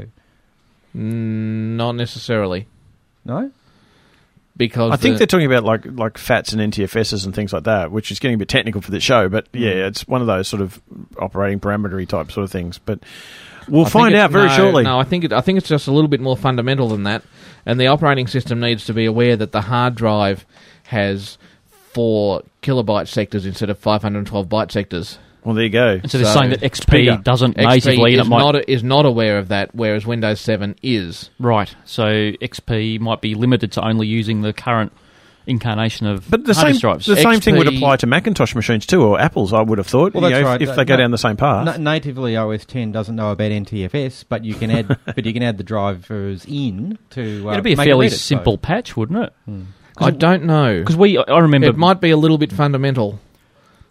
Mm, not necessarily. No? Because I think the- they're talking about like like F A Ts and N T F Ss and things like that, which is getting a bit technical for this show. But Mm. yeah, it's one of those sort of operating parameter type sort of things. But we'll I think find it's- out very no, shortly. No, I think it, I think it's just a little bit more fundamental than that, and the operating system needs to be aware that the hard drive has four kilobyte sectors instead of five hundred twelve byte sectors. Well, there you go. And so they're saying that X P doesn't X P natively, and is it might not is not aware of that, whereas Windows seven is. right. So X P might be limited to only using the current incarnation of But the hard same disk drives. the same thing would X P apply to Macintosh machines too, or Apple's. I would have thought. Well, you that's know, right. if, if they go Na- down the same path. Na- natively, O S ten doesn't know about N T F S, but you can add, but you can add the drivers in to. Uh, It'd be a make it fairly read it, so- simple patch, wouldn't it? I don't know Because we, I remember, It might be a little bit fundamental.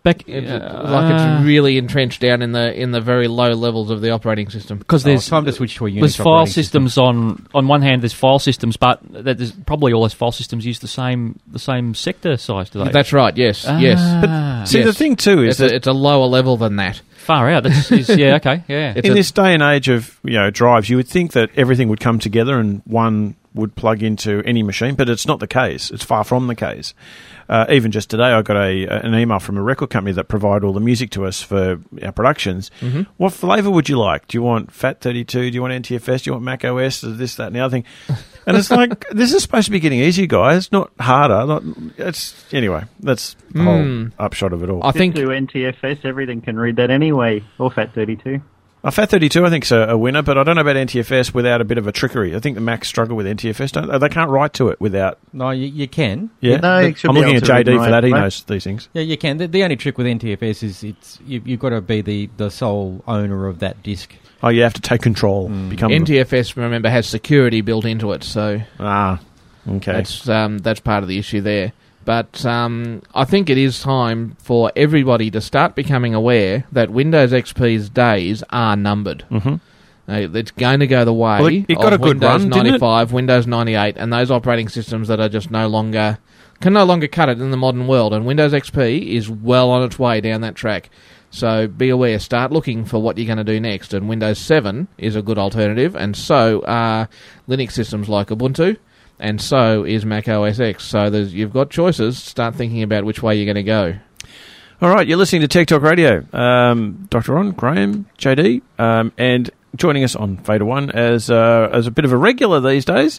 Back, It's uh, like it's really entrenched down in the in the very low levels of the operating system. Because there's time to switch to a Unix There's file operating systems on on one hand. There's file systems, but that there's probably all those file systems use the same the same sector size, do they? That's right. Yes. Ah. Yes. But see, Yes. the thing too is it's that a, it's a lower level than that. Far out. That's is, yeah. Okay. Yeah. It's in a- this day and age of you know drives, you would think that everything would come together and one would plug into any machine, but it's not the case. It's far from the case. Uh, even just today, I got a an email from a record company that provide all the music to us for our productions. Mm-hmm. What flavour would you like? Do you want FAT thirty-two? Do you want N T F S? Do you want Mac O S? This, that, and the other thing. And it's like, this is supposed to be getting easier, guys, not harder. Not, it's Anyway, that's the Mm. whole upshot of it all. I think do N T F S, everything can read that anyway, or FAT thirty-two. Uh, FAT thirty-two, I think, is a, a winner, but I don't know about N T F S without a bit of a trickery. I think the Macs struggle with N T F S, don't they? They can't write to it without... No, you, you can. Yeah, No, you should I'm be looking able at to J D read for and that. He write, knows these things. Yeah, you can. The, the only trick with N T F S is it's you, you've got to be the, the sole owner of that disk. Oh, you have to take control. Mm. Become N T F S, remember, has security built into it, so ah, okay. that's um, that's part of the issue there. But um, I think it is time for everybody to start becoming aware that Windows X P's days are numbered. Mm-hmm. Uh, it's going to go the way Well, it- it got of a good Windows run, didn't it? ninety-five, Windows ninety-eight, and those operating systems that are just no longer can no longer cut it in the modern world. And Windows X P is well on its way down that track. So be aware. Start looking for what you're going to do next. And Windows seven is a good alternative, and so are Linux systems like Ubuntu. And so is Mac O S X. So there's, you've got choices. Start thinking about which way you're going to go. All right, you're listening to Tech Talk Radio. Um, Doctor Ron, Graham, J D, um, and joining us on Fader One as uh, as a bit of a regular these days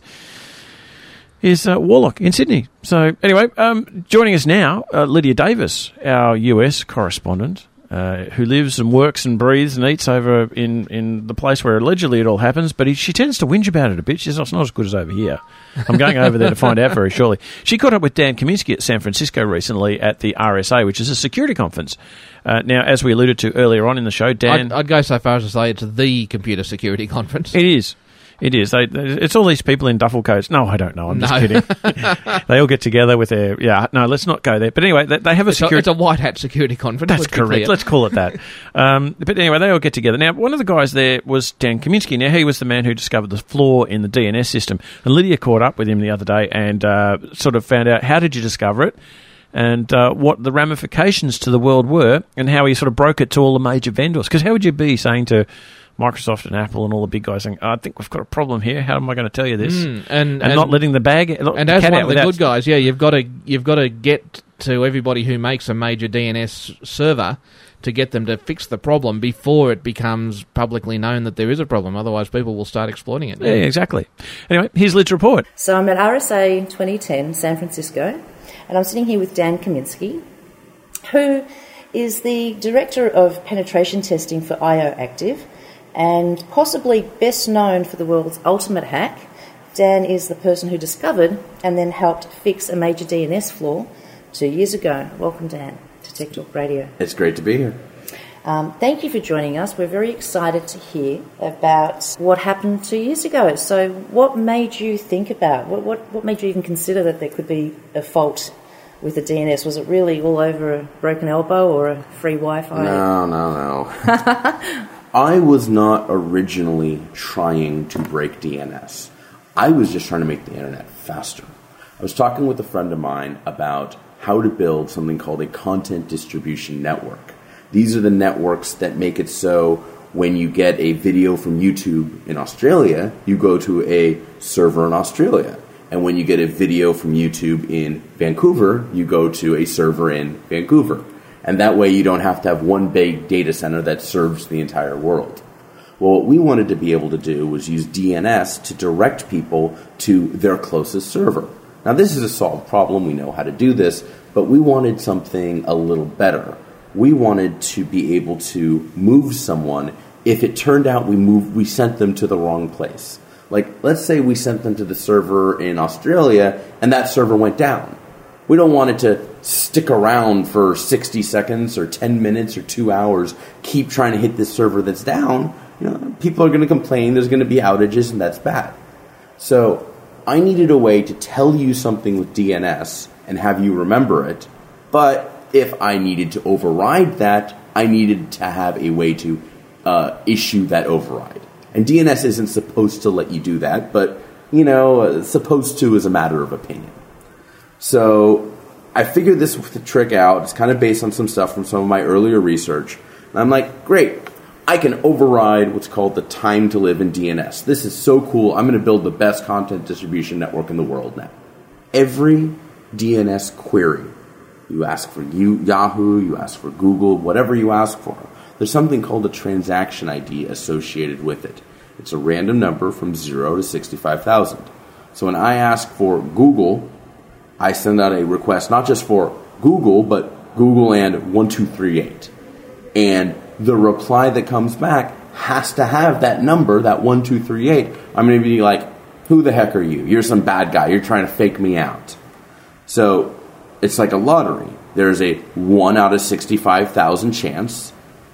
is uh, Warlock in Sydney. So anyway, um, joining us now, uh, Lydia Davis, our U S correspondent, uh, who lives and works and breathes and eats over in, in the place where allegedly it all happens, but he, she tends to whinge about it a bit. She's not, it's not as good as over here. I'm going over there to find out very shortly. She caught up with Dan Kaminsky at San Francisco recently at the R S A, which is a security conference. Uh, now, as we alluded to earlier on in the show, Dan... I'd, I'd go so far as to say it's the computer security conference. It is. It is. They, it's all these people in duffel coats. No, I don't know. I'm just No. kidding. They all get together with their... Yeah, no, let's not go there. But anyway, they, they have a It's, security... a, it's a white hat security conference. That's let's be correct. clear. Let's call it that. um, but anyway, they all get together. Now, one of the guys there was Dan Kaminsky. Now, he was the man who discovered the flaw in the D N S system. And Lydia caught up with him the other day and uh, sort of found out how did you discover it and uh, what the ramifications to the world were and how he sort of broke it to all the major vendors. Because how would you be saying to Microsoft and Apple and all the big guys saying, oh, I think we've got a problem here. How am I going to tell you this? Mm, and and as- not letting the bag... And the as cat one out of the without- good guys, yeah, you've got to you've got to get to everybody who makes a major D N S server to get them to fix the problem before it becomes publicly known that there is a problem. Otherwise, people will start exploiting it. Yeah, exactly. Anyway, here's Lid's report. So I'm at R S A twenty ten, San Francisco, and I'm sitting here with Dan Kaminsky, who is the Director of Penetration Testing for I O Active, and possibly best known for the world's ultimate hack. Dan is the person who discovered and then helped fix a major D N S flaw two years ago. Welcome, Dan, to Tech Talk Radio. It's great to be here. Um, thank you for joining us. We're very excited to hear about what happened two years ago. So what made you think about, what, what, what made you even consider that there could be a fault with the D N S? Was it really all over a broken elbow or a free Wi-Fi? No, no, no. I was not originally trying to break D N S. I was just trying to make the internet faster. I was talking with a friend of mine about how to build something called a content distribution network. These are the networks that make it so when you get a video from YouTube in Australia, you go to a server in Australia. And when you get a video from YouTube in Vancouver, you go to a server in Vancouver. And that way you don't have to have one big data center that serves the entire world. Well, what we wanted to be able to do was use D N S to direct people to their closest server. Now, this is a solved problem. We know how to do this, but we wanted something a little better. We wanted to be able to move someone if it turned out we moved, we sent them to the wrong place. Like, let's say we sent them to the server in Australia and that server went down. We don't want it to stick around for sixty seconds or ten minutes or two hours, keep trying to hit this server that's down. You know, people are going to complain, there's going to be outages, and that's bad. So I needed a way to tell you something with D N S and have you remember it, but if I needed to override that, I needed to have a way to uh, issue that override. And D N S isn't supposed to let you do that, but, you know, uh, supposed to is a matter of opinion. So I figured this trick out. It's kind of based on some stuff from some of my earlier research. And I'm like, great, I can override what's called the time to live in D N S. This is so cool. I'm going to build the best content distribution network in the world now. Every D N S query, you ask for Yahoo, you ask for Google, whatever you ask for, there's something called a transaction I D associated with it. It's a random number from zero to sixty-five thousand. So when I ask for Google, I send out a request not just for Google, but Google and one two three eight. And the reply that comes back has to have that number, that one two three eight. I'm going to be like, who the heck are you? You're some bad guy. You're trying to fake me out. So it's like a lottery. There's a one out of sixty-five thousand chance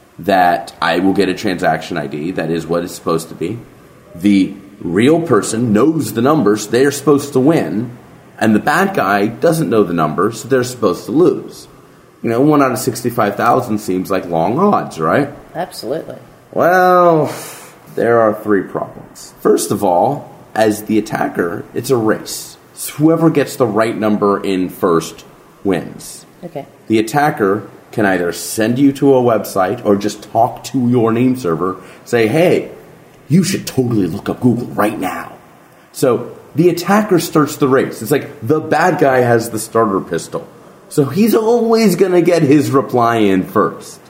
that I will get a transaction I D. That is what it's supposed to be. The real person knows the numbers. They're supposed to win. And the bad guy doesn't know the numbers, so they're supposed to lose. You know, one out of sixty-five thousand seems like long odds, right? Absolutely. Well, there are three problems. First of all, as the attacker, it's a race. So whoever gets the right number in first wins. Okay. The attacker can either send you to a website or just talk to your name server, say, hey, you should totally look up Google right now. So the attacker starts the race. It's like the bad guy has the starter pistol. So he's always going to get his reply in first.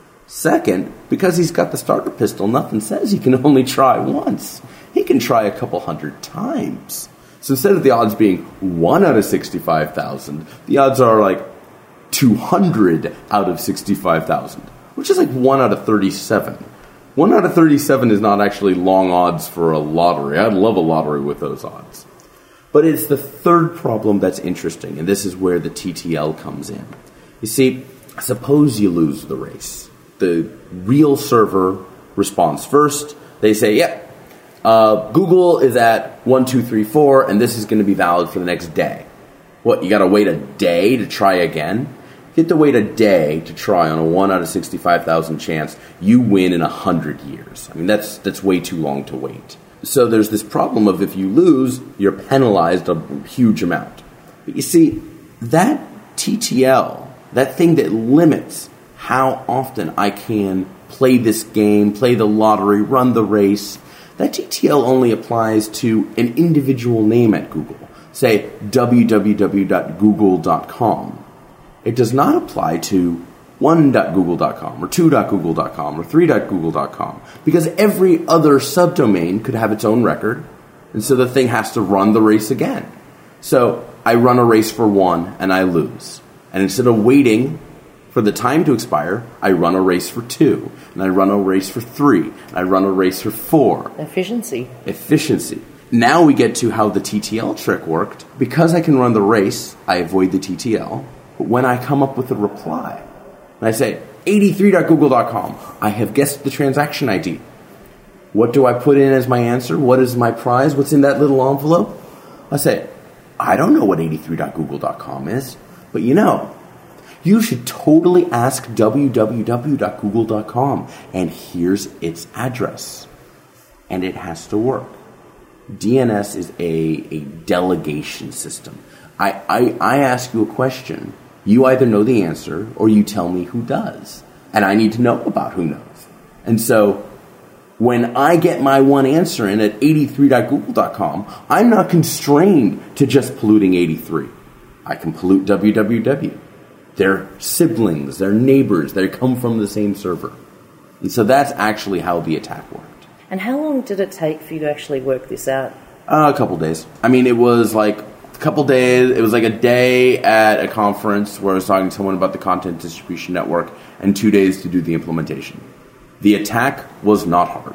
Second, because he's got the starter pistol, nothing says he can only try once. He can try a couple hundred times. So instead of the odds being one out of sixty-five thousand, the odds are like two hundred out of sixty-five thousand, which is like one out of thirty-seven. one out of thirty-seven is not actually long odds for a lottery. I'd love a lottery with those odds. But it's the third problem that's interesting, and this is where the T T L comes in. You see, suppose you lose the race. The real server responds first. They say, yep, uh, Google is at one two three four, and this is going to be valid for the next day. What, you got to wait a day to try again? You have to wait a day to try on a one out of sixty-five thousand chance. You win in one hundred years. I mean, that's that's way too long to wait. So there's this problem of if you lose, you're penalized a huge amount. But you see, that T T L, that thing that limits how often I can play this game, play the lottery, run the race, that T T L only applies to an individual name at Google, say w w w dot google dot com. It does not apply to one dot google dot com or two dot google dot com or three dot google dot com because every other subdomain could have its own record, and so the thing has to run the race again. So I run a race for one and I lose. And instead of waiting for the time to expire, I run a race for two, and I run a race for three, and I run a race for four. Efficiency. Efficiency. Now we get to how the T T L trick worked. Because I can run the race, I avoid the T T L. But when I come up with a reply, and I say, eighty-three dot google dot com, I have guessed the transaction I D. What do I put in as my answer? What is my prize? What's in that little envelope? I say, I don't know what eighty-three dot google dot com is, but you know, you should totally ask w w w dot google dot com, and here's its address. And it has to work. D N S is a, a delegation system. I, I, I ask you a question. You either know the answer or you tell me who does. And I need to know about who knows. And so when I get my one answer in at eighty-three dot google dot com, I'm not constrained to just polluting eighty-three. I can pollute w w w. They're siblings, they're neighbors, they come from the same server. And so that's actually how the attack worked. And how long did it take for you to actually work this out? Uh, a couple days. I mean, it was like a couple days. It was like a day at a conference where I was talking to someone about the content distribution network and two days to do the implementation. The attack was not hard.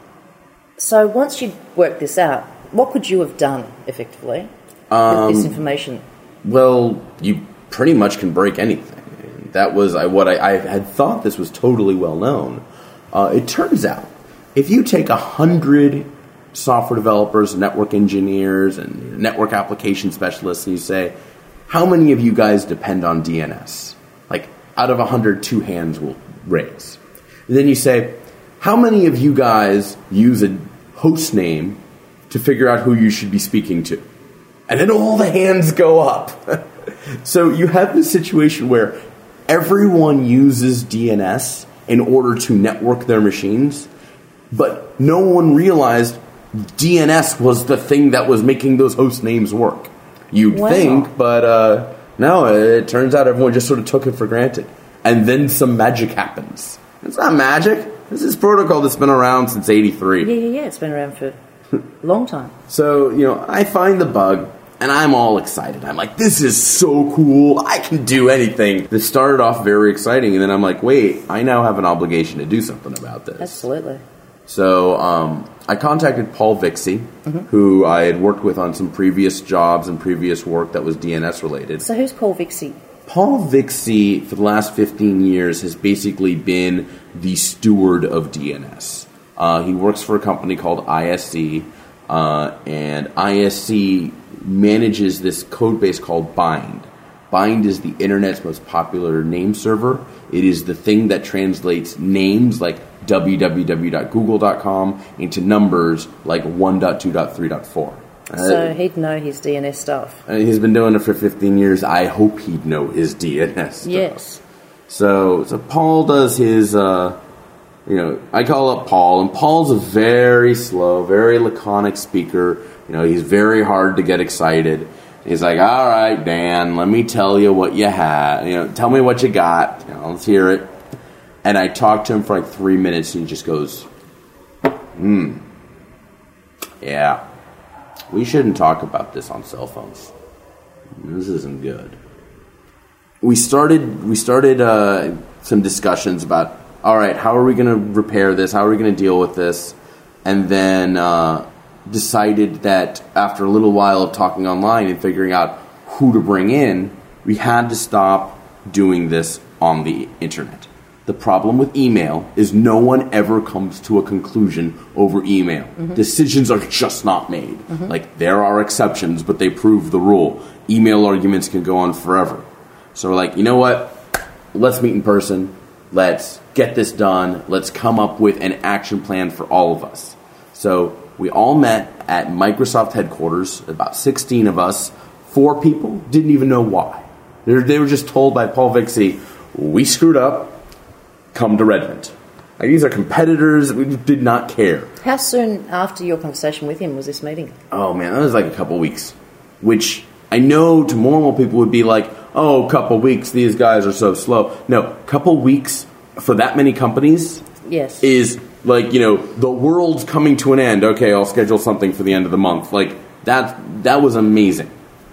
So once you worked this out, what could you have done effectively um, with this information? Well, you pretty much can break anything. That was I, what I, I had thought this was totally well known. Uh, it turns out, if you take a hundred software developers, network engineers, and network application specialists, and you say, how many of you guys depend on D N S? Like, out of one hundred, two hands will raise. And then you say, how many of you guys use a host name to figure out who you should be speaking to? And then all the hands go up. So you have this situation where everyone uses D N S in order to network their machines, but no one realized D N S was the thing that was making those host names work. You'd Wow. think, but uh, no, it turns out everyone just sort of took it for granted. And then some magic happens. It's not magic. This is protocol that's been around since eighty-three. Yeah, yeah, yeah. It's been around for a long time. So, you know, I find the bug, and I'm all excited. I'm like, this is so cool. I can do anything. This started off very exciting, and then I'm like, wait, I now have an obligation to do something about this. Absolutely. So um, I contacted Paul Vixie, Mm-hmm. who I had worked with on some previous jobs and previous work that was D N S related. So who's Paul Vixie? Paul Vixie, for the last fifteen years, has basically been the steward of D N S. Uh, he works for a company called I S C, uh, and I S C manages this code base called Bind. Bind is the internet's most popular name server. It is the thing that translates names like w w w dot google dot com into numbers like one dot two dot three dot four. So Uh, he'd know his D N S stuff. Uh, he's been doing it for fifteen years. I hope he'd know his D N S stuff. Yes. So, so Paul does his, uh, you know, I call up Paul, and Paul's a very slow, very laconic speaker. You know, he's very hard to get excited. He's like, all right, Dan, let me tell you what you have. You know, tell me what you got. You know, let's hear it. And I talked to him for like three minutes, and he just goes, hmm, yeah. We shouldn't talk about this on cell phones. This isn't good. We started we started uh, some discussions about, all right, how are we going to repair this? How are we going to deal with this? And then uh, decided that after a little while of talking online and figuring out who to bring in, we had to stop doing this on the internet. The problem with email is no one ever comes to a conclusion over email. Mm-hmm. Decisions are just not made. Mhm. Like, there are exceptions, but they prove the rule. Email arguments can go on forever. So we're like, you know what? Let's meet in person. Let's get this done. Let's come up with an action plan for all of us. So we all met at Microsoft headquarters, about sixteen of us. Four people didn't even know why. They they were just told by Paul Vixie, we screwed up. Come to Redmond. Like, these are competitors. We did not care. How soon after your conversation with him was this meeting? Oh, man, that was like a couple weeks. Which I know to normal people would be like, oh, a couple weeks, these guys are so slow. No, couple weeks for that many companies Yes. is like, you know, the world's coming to an end. Okay, I'll schedule something for the end of the month. Like, that, that was amazing.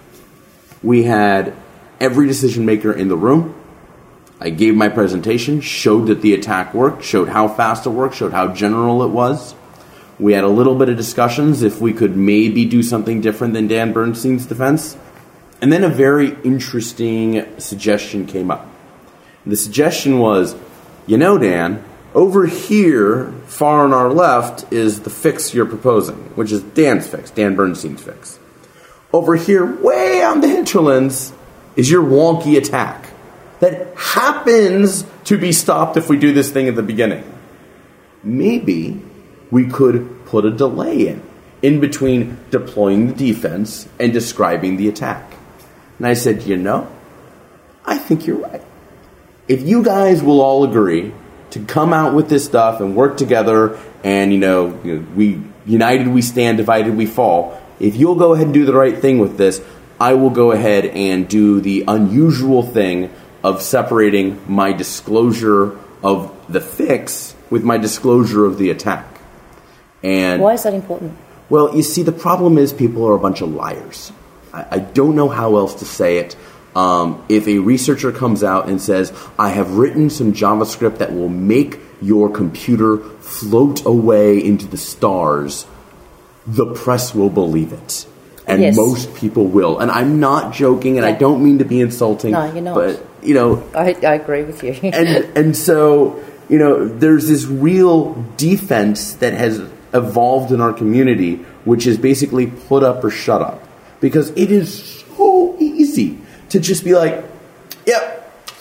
We had every decision maker in the room. I gave my presentation, showed that the attack worked, showed how fast it worked, showed how general it was. We had a little bit of discussions if we could maybe do something different than Dan Bernstein's defense. And then a very interesting suggestion came up. The suggestion was, you know, Dan, over here, far on our left, is the fix you're proposing, which is Dan's fix, Dan Bernstein's fix. Over here, way on the hinterlands, is your wonky attack that happens to be stopped if we do this thing at the beginning. Maybe we could put a delay in, in between deploying the defense and describing the attack. And I said, you know, I think you're right. If you guys will all agree to come out with this stuff and work together and, you know, you know, we united we stand, divided we fall, if you'll go ahead and do the right thing with this, I will go ahead and do the unusual thing of separating my disclosure of the fix with my disclosure of the attack. And Why is that important? well, you see, the problem is people are a bunch of liars. I, I don't know how else to say it. Um, if a researcher comes out and says, I have written some JavaScript that will make your computer float away into the stars, the press will believe it. And Yes. most people will. And I'm not joking, and I don't mean to be insulting. No, you're not. But, you know, I, I agree with you. and and so, you know, there's this real defense that has evolved in our community, which is basically put up or shut up. Because it is so easy to just be like, yep,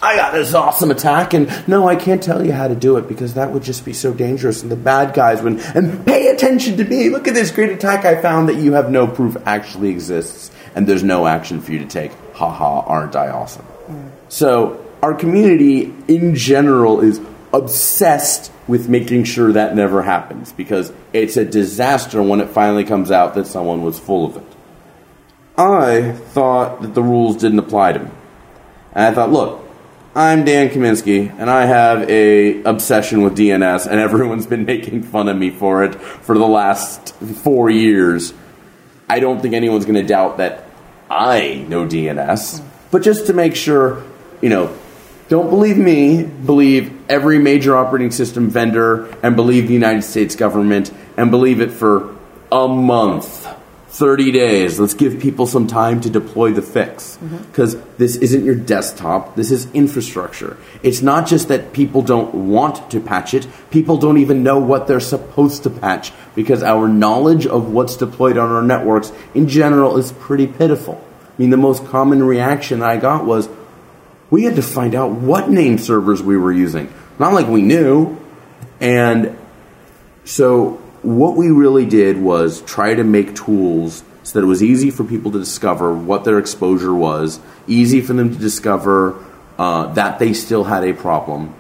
I got this awesome attack, and no, I can't tell you how to do it because that would just be so dangerous, and the bad guys would, and pay attention to me. Look at this great attack I found that you have no proof actually exists, and there's no action for you to take. Ha ha, aren't I awesome? Mm. So our community in general is obsessed with making sure that never happens because it's a disaster when it finally comes out that someone was full of it. I thought that the rules didn't apply to me. And I thought, look, I'm Dan Kaminsky, and I have a obsession with D N S, and everyone's been making fun of me for it for the last four years. I don't think anyone's going to doubt that I know D N S. But just to make sure, you know, don't believe me, believe every major operating system vendor, and believe the United States government, and believe it for a month. thirty days. Let's give people some time to deploy the fix. Because mm-hmm. this isn't your desktop. This is infrastructure. It's not just that people don't want to patch it. People don't even know what they're supposed to patch because our knowledge of what's deployed on our networks in general is pretty pitiful. I mean, the most common reaction I got was, we had to find out what name servers we were using. Not like we knew. And so what we really did was try to make tools so that it was easy for people to discover what their exposure was, easy for them to discover uh, that they still had a problem,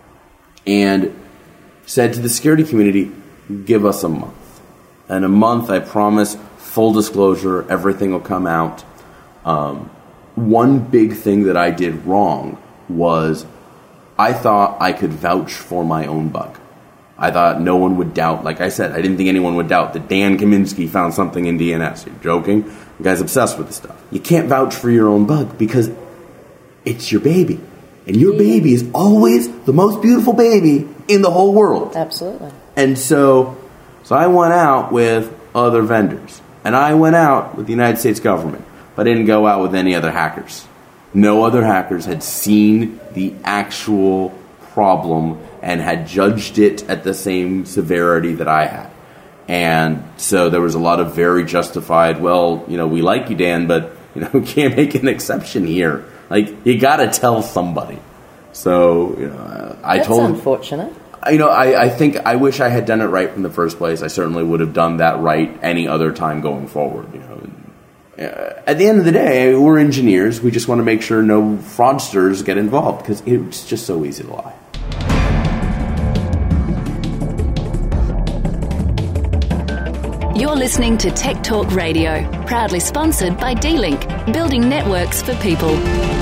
and said to the security community, give us a month. In a month, I promise, full disclosure, everything will come out. Um, one big thing that I did wrong was I thought I could vouch for my own bug. I thought no one would doubt, like I said, I didn't think anyone would doubt that Dan Kaminsky found something in D N S. You're joking? The guy's obsessed with this stuff. You can't vouch for your own bug because it's your baby. And your baby is always the most beautiful baby in the whole world. Absolutely. And so, so I went out with other vendors. And I went out with the United States government. But I didn't go out with any other hackers. No other hackers had seen the actual problem and had judged it at the same severity that I had. And so there was a lot of very justified, well, you know, we like you, Dan, but, you know, we can't make an exception here. Like, you got to tell somebody. So, you know, I That's told him. That's unfortunate. You know, I, I think I wish I had done it right from the first place. I certainly would have done that right any other time going forward, you know. Uh, at the end of the day, we're engineers. We just want to make sure no fraudsters get involved because it's just so easy to lie. You're listening to Tech Talk Radio, proudly sponsored by D-Link, building networks for people.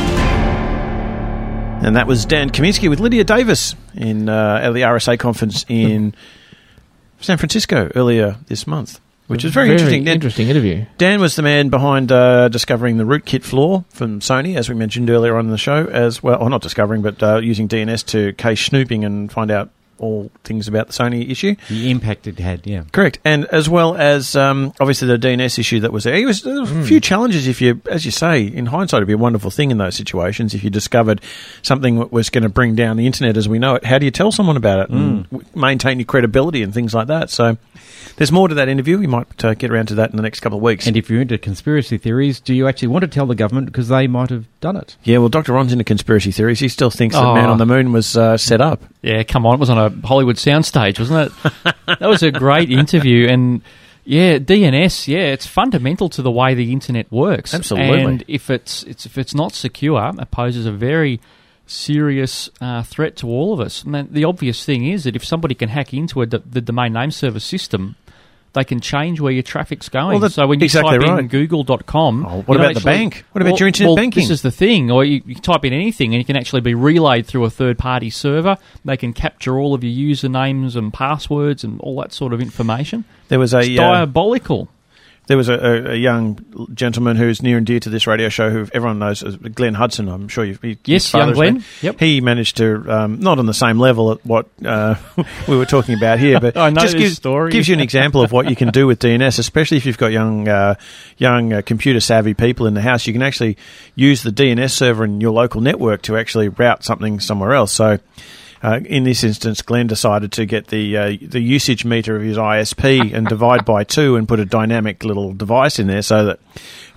And that was Dan Kaminsky with Lydia Davis in uh, at the R S A conference in San Francisco earlier this month, which is very, very interesting. Dan, interesting interview. Dan was the man behind uh, discovering the rootkit flaw from Sony, as we mentioned earlier on in the show, as well, or not discovering, but uh, using D N S to case snooping and find out all things about the Sony issue. The impact it had, yeah. Correct. And as well as, um, obviously, the D N S issue that was there. It was, there was mm. a few challenges if you, as you say, in hindsight, it would be a wonderful thing in those situations. If you discovered something that was going to bring down the internet as we know it, how do you tell someone about it and mm. maintain your credibility and things like that? So there's more to that interview. We might uh, get around to that in the next couple of weeks. And if you're into conspiracy theories, do you actually want to tell the government because they might have done it? Yeah, well, Doctor Ron's into conspiracy theories. He still thinks oh. that Man on the Moon was uh, set up. Yeah, come on. It was on a Hollywood soundstage, wasn't it? That was a great interview. And, yeah, D N S, yeah, it's fundamental to the way the internet works. Absolutely. And if it's, it's, if it's not secure, it poses a very serious uh, threat to all of us. And the obvious thing is that if somebody can hack into a, the domain name server system, they can change where your traffic's going. Well, so when you exactly type right. in google dot com... Oh, what about actually, the bank? What about well, your internet well, banking? This is the thing. Or you, you type in anything and you can actually be relayed through a third-party server. They can capture all of your usernames and passwords and all that sort of information. There was a it's uh, diabolical. There was a, a, a young gentleman who's near and dear to this radio show who everyone knows, as Glenn Hudson. I'm sure you've... He, yes, young Glenn. Yep. He managed to, um, not on the same level at what uh, we were talking about here, but I know just this gives, story. gives you an example of what you can do with D N S, especially if you've got young, uh, young uh, computer-savvy people in the house. You can actually use the D N S server in your local network to actually route something somewhere else. So... Uh, in this instance, Glenn decided to get the uh, the usage meter of his I S P and divide by two and put a dynamic little device in there so that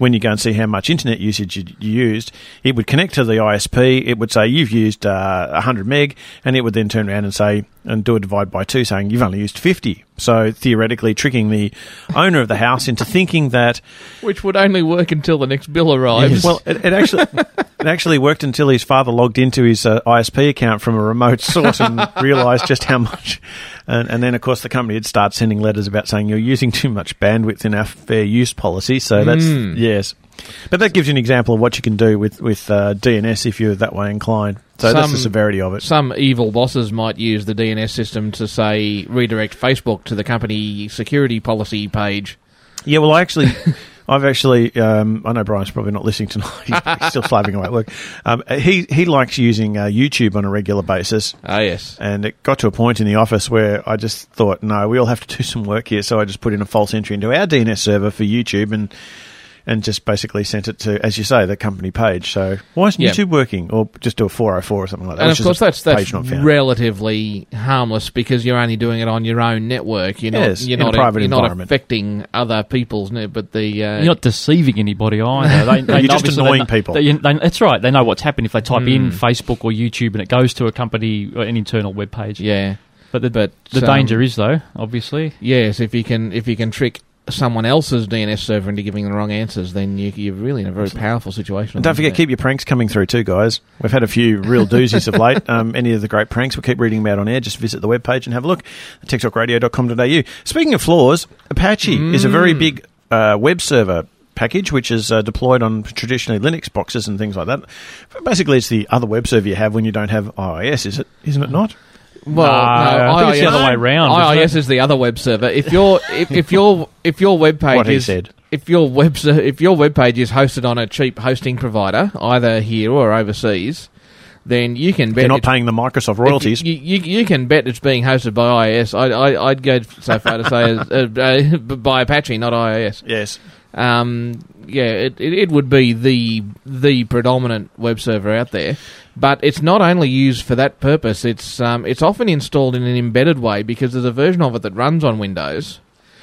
when you go and see how much internet usage you, you used, it would connect to the I S P. It would say you've used uh, one hundred meg, and it would then turn around and say and do a divide by two, saying you've only used fifty. So theoretically, tricking the owner of the house into thinking that, which would only work until the next bill arrives. Yes. Well, it, it actually it actually worked until his father logged into his uh, I S P account from a remote source and realised just how much. And, and then, of course, the company would start sending letters about saying you're using too much bandwidth in our fair use policy. So that's Mm. yes, but that gives you an example of what you can do with with uh, D N S if you're that way inclined. So that's the severity of it. Some evil bosses might use the D N S system to, say, redirect Facebook to the company security policy page. Yeah, well, I actually, I've actually, um, I know Brian's probably not listening tonight. He's still slaving away at work. Um, he he likes using uh, YouTube on a regular basis. Oh, yes. And it got to a point in the office where I just thought, no, we all have to do some work here. So I just put in a false entry into our D N S server for YouTube and and just basically sent it to, as you say, the company page. So why isn't Yeah. YouTube working? Or just do a four oh four or something like that. And which of is course, a that's page that's not found. relatively harmless because you're only doing it on your own network. You're not, Yes, you're in a not, private you're not environment. affecting other people's net. But the uh, You're not deceiving anybody either. They, they You're just obviously annoying they, people. They, they, that's right. They know what's happened if they type in Mm. Facebook or YouTube and it goes to a company or an internal web page. yeah. But the, But the um, danger is, though, obviously. Yes, if you can if you can trick someone else's D N S server into giving the wrong answers, then you, you're really in a very powerful situation. And don't forget, keep your pranks coming through too, guys. We've had a few real doozies of late. Um, any of the great pranks, we'll keep reading them out on air. Just visit the webpage and have a look at tech talk radio dot com dot a u. Speaking of flaws, Apache Mm. is a very big uh, web server package which is uh, deployed on traditionally Linux boxes and things like that. Basically, it's the other web server you have when you don't have I I S, is it? Isn't it not? Well, No, no, I think it's the I I S other way round, I I S isn't it? is the other web server. If your if, if your if your web page What he is said. if your web ser- if your web page is hosted on a cheap hosting provider, either here or overseas, then you can bet They're not it's- paying the Microsoft if royalties. You, you, you can bet it's being hosted by I I S. I, I, I'd go so far to say as, uh, uh, by Apache, not I I S. Yes. Um, yeah, it, it it would be the the predominant web server out there, but it's not only used for that purpose. It's um it's often installed in an embedded way because there's a version of it that runs on Windows,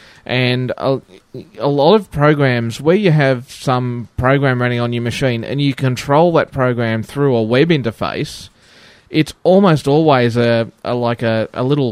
and a, a lot of programs where you have some program running on your machine and you control that program through a web interface, it's almost always a, a like a a little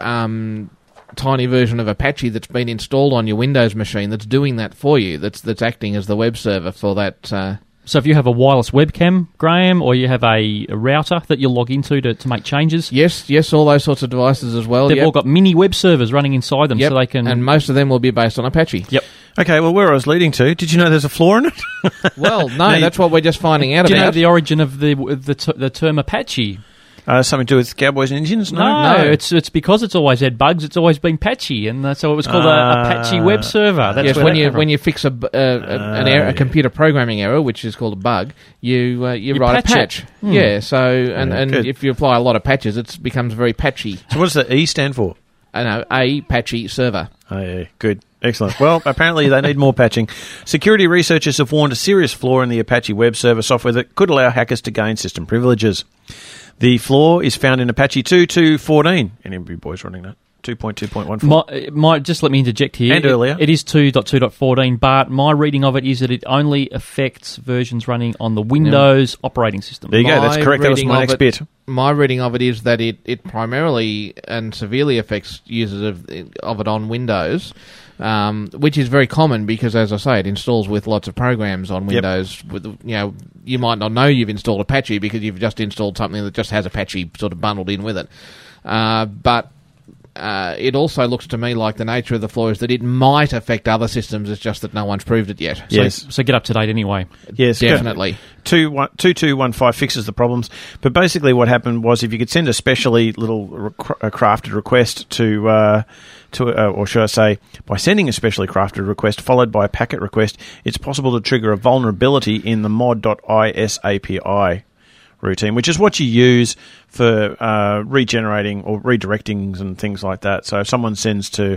um. tiny version of Apache that's been installed on your Windows machine that's doing that for you, that's that's acting as the web server for that. Uh, So if you have a wireless webcam, Graham, or you have a, a router that you log into to, to make changes... yes, yes, all those sorts of devices as well. They've yep. all got mini web servers running inside them, Yep. so they can... And most of them will be based on Apache. Yep. Okay, well, where I was leading to, did you know there's a flaw in it? Well, no, No, you- that's what we're just finding out Do you know about. the origin of the the, t- the term Apache? Uh, something to do with Cowboys and Indians? No. No, No. it's it's because it's always had bugs. It's always been patchy, and uh, so it was called Ah. a Apache web server. That's yes, where when that you came from. when you fix a, b- uh, a, an error, a computer programming error, which is called a bug, you uh, you, You write patch a it. patch. Hmm. Yeah, so and, Yeah, and good. if you apply a lot of patches, it becomes very patchy. So what does the E stand for? I know a patchy server. Oh, yeah, good. Excellent. Well, apparently they need more patching. Security researchers have warned a serious flaw in the Apache web server software that could allow hackers to gain system privileges. The flaw is found in Apache two point two point fourteen. Any of you boys running that? two point two point one four. My, my, just let me interject here. And It- earlier. It is two point two point fourteen, but my reading of it is that it only affects versions running on the Windows operating system. There you go. That's My correct. That was reading my of next it- bit. My reading of it is that it, it primarily and severely affects users of of it on Windows, um, which is very common because, as I say, it installs with lots of programs on Yep. Windows. With you know, you might not know you've installed Apache because you've just installed something that just has Apache sort of bundled in with it. Uh, but uh, it also looks to me like the nature of the flaw is that it might affect other systems. It's just that no one's proved it yet. So, Yes. so get up to date anyway. Yes, Definitely. two two one five fixes the problems. But basically what happened was if you could send a specially little rec- a crafted request to, uh, to uh, or should I say, by sending a specially crafted request followed by a packet request, it's possible to trigger a vulnerability in the mod dot I S A P I routine, which is what you use for uh, regenerating or redirecting and things like that. So if someone sends to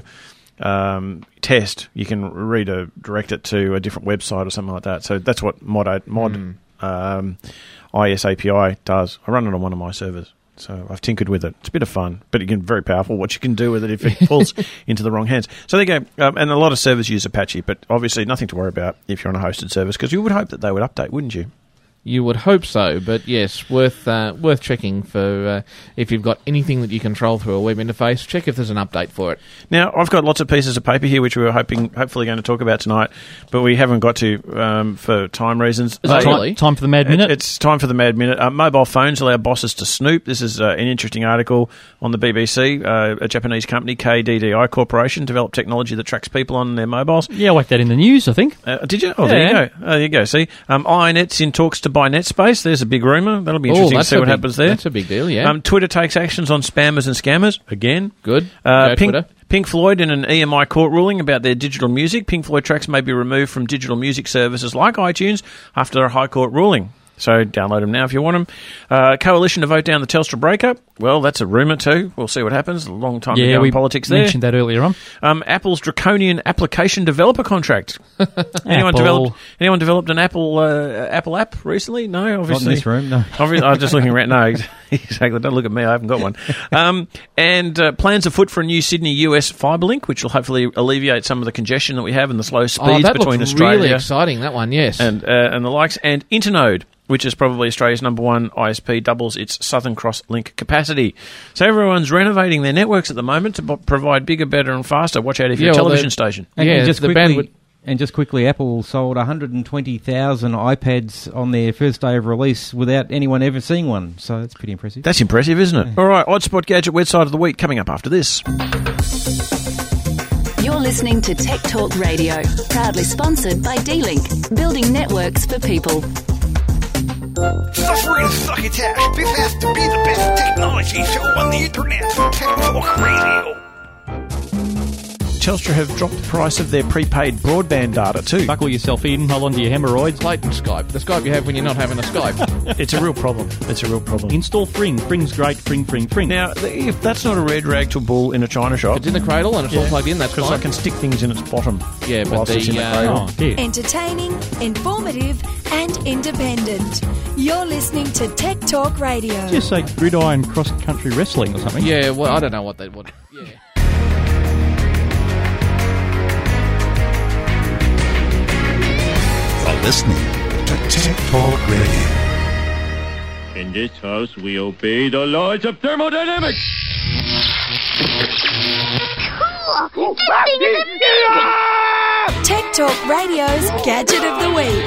um, test, you can redirect it to a different website or something like that. So that's what mod mod Mm. um, I S A P I does. I run it on one of my servers. So I've tinkered with it. It's a bit of fun, but again, very powerful what you can do with it if it falls into the wrong hands. So there you go. Um, and a lot of servers use Apache, but obviously nothing to worry about if you're on a hosted service, because you would hope that they would update, wouldn't you? You would hope so, but yes, worth uh, worth checking for uh, if you've got anything that you control through a web interface. Check if there's an update for it. Now, I've got lots of pieces of paper here which we were hoping, hopefully, going to talk about tonight, but we haven't got to um, for time reasons. Is it time, time for the Mad Minute? It, it's time for the Mad Minute. Uh, mobile phones allow bosses to snoop. This is uh, an interesting article on the B B C. Uh, a Japanese company, K D D I Corporation, developed technology that tracks people on their mobiles. Yeah, I like that in the news, I think. Uh, did you? Oh, yeah. there you go. Oh, there you go. See, um, iNet's in talks to buy NetSpace. There's a big rumour. That'll be interesting Ooh, to see what big, happens there. That's a big deal, yeah. Um, Twitter takes actions on spammers and scammers. Again. Good. Uh, Go Pink, Twitter. Pink Floyd in an E M I court ruling about their digital music. Pink Floyd tracks may be removed from digital music services like iTunes after a High Court ruling. So download them now if you want them. Uh, coalition to vote down the Telstra breakup. Well, that's a rumour too. We'll see what happens. A long time yeah, to go we in politics there. mentioned that earlier on. Um, Apple's draconian application developer contract. anyone Apple. developed Anyone developed an Apple uh, Apple app recently? No, obviously. Not in this room, no. Obviously, I'm just looking around. No, exactly. Don't look at me. I haven't got one. Um, and uh, plans afoot for a new Sydney-U S fibre link, which will hopefully alleviate some of the congestion that we have and the slow speeds oh, that between looks Australia. really exciting, that one, yes. And, uh, and the likes. And Internode, which is probably Australia's number one I S P, doubles its Southern Cross link capacity. So everyone's renovating their networks at the moment to b- provide bigger, better and faster. Watch out if you're Yeah, a well, television the- station. And, Yeah, and just the quickly, bandwidth- and just quickly, Apple sold one hundred twenty thousand iPads on their first day of release without anyone ever seeing one. So that's pretty impressive. That's impressive, isn't it? All right, Oddspot Gadget website of the week coming up after this. You're listening to Tech Talk Radio, proudly sponsored by D-Link, building networks for people. Suffering succotash. This has to be the best technology show on the internet. Tech Talk Radio. Telstra have dropped the price of their prepaid broadband data too. Buckle yourself in, hold on to your hemorrhoids. Latent Skype. The Skype you have when you're not having a Skype. It's a real problem. It's a real problem. Install Fring. Fring's great. Fring, Fring, Fring. Now, if that's not a red rag to a bull in a china shop... It's in the cradle and it's all plugged in, that's because fine. I can stick things in its bottom Yeah, but whilst the, it's in the uh, cradle. Oh, dear. Entertaining, informative, and independent. You're listening to Tech Talk Radio. Just say gridiron cross-country wrestling or something. Yeah, well, I don't know what they would. Yeah. You're listening to Tech Talk Radio. In this house, we obey the laws of thermodynamics. Tech Talk Radio's Gadget of the Week.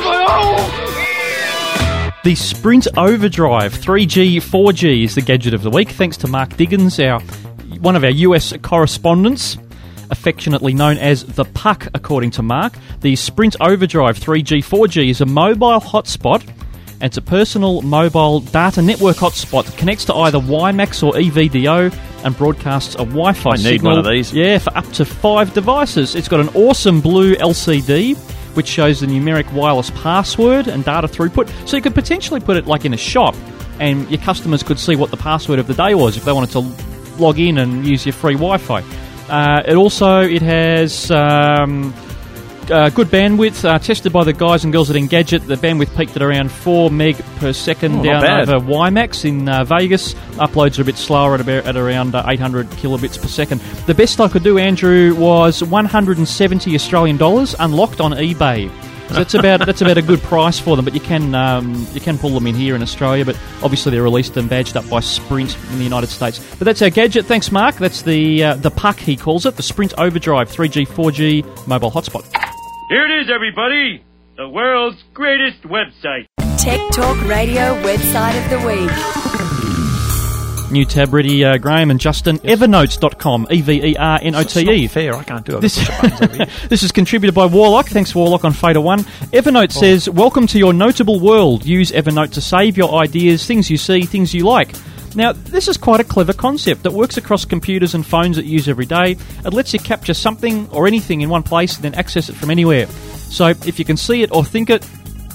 The Sprint Overdrive three G, four G is the gadget of the week, thanks to Mark Diggins, our one of our U S correspondents, affectionately known as the Puck, according to Mark. The Sprint Overdrive three G, four G is a mobile hotspot, and it's a personal mobile data network hotspot that connects to either WiMAX or E V D O and broadcasts a Wi-Fi I need signal. one of these. Yeah, for up to five devices. It's got an awesome blue L C D, which shows the numeric wireless password and data throughput. So you could potentially put it like in a shop, and your customers could see what the password of the day was if they wanted to log in and use your free Wi-Fi. Uh, it also it has um, uh, good bandwidth. Uh, tested by the guys and girls at Engadget, the bandwidth peaked at around four meg per second Oh, not down bad. over WiMAX in uh, Vegas. Uploads are a bit slower at, about, at around uh, eight hundred kilobits per second. The best I could do, Andrew, was one hundred seventy Australian dollars unlocked on eBay. So that's about that's about a good price for them, but you can um, you can pull them in here in Australia. But obviously they're released and badged up by Sprint in the United States. But that's our gadget. Thanks, Mark. That's the uh, the Puck, he calls it, the Sprint Overdrive three G, four G mobile hotspot. Here it is, everybody. The world's greatest website. Tech Talk Radio website of the week. New tab ready, uh, Graham and Justin. Evernote dot com, E V E R N O T E. It's not fair, I can't do it. This, this is contributed by Warlock. Thanks, Warlock, on Fader one. Evernote oh. says, welcome to your notable world. Use Evernote to save your ideas, things you see, things you like. Now, this is quite a clever concept that works across computers and phones that you use every day. It lets you capture something or anything in one place and then access it from anywhere. So if you can see it or think it,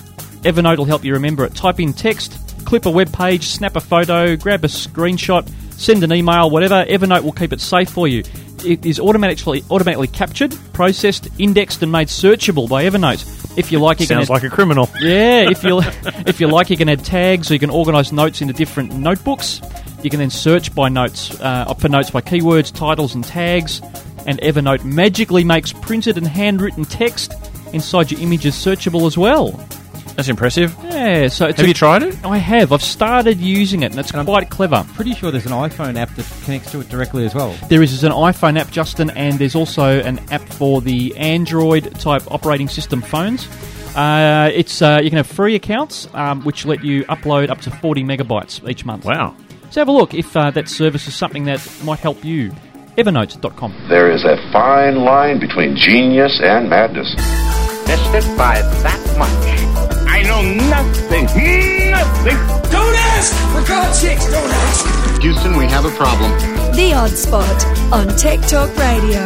Evernote will help you remember it. Type in text, clip a web page, snap a photo, grab a screenshot, send an email, whatever. Evernote will keep it safe for you. It is automatically automatically captured, processed, indexed, and made searchable by Evernote. If you like, you Sounds can add, like a criminal. Yeah, if you if you like, you can add tags, so you can organise notes into different notebooks. You can then search by notes uh, for notes by keywords, titles, and tags. And Evernote magically makes printed and handwritten text inside your images searchable as well. That's impressive. Yeah. So it's have a, you tried it? I have. I've started using it, and it's and quite I'm clever. Pretty sure there's an iPhone app that connects to it directly as well. There is an iPhone app, Justin, and there's also an app for the Android type operating system phones. Uh, it's uh, you can have free accounts, um, which let you upload up to forty megabytes each month. Wow. So have a look if uh, that service is something that might help you. Evernote dot com. There is a fine line between genius and madness. Missed it by that much. I know nothing, nothing. Don't ask! For God's sakes, don't ask! Houston, we have a problem. The Odd Spot on Tech Talk Radio.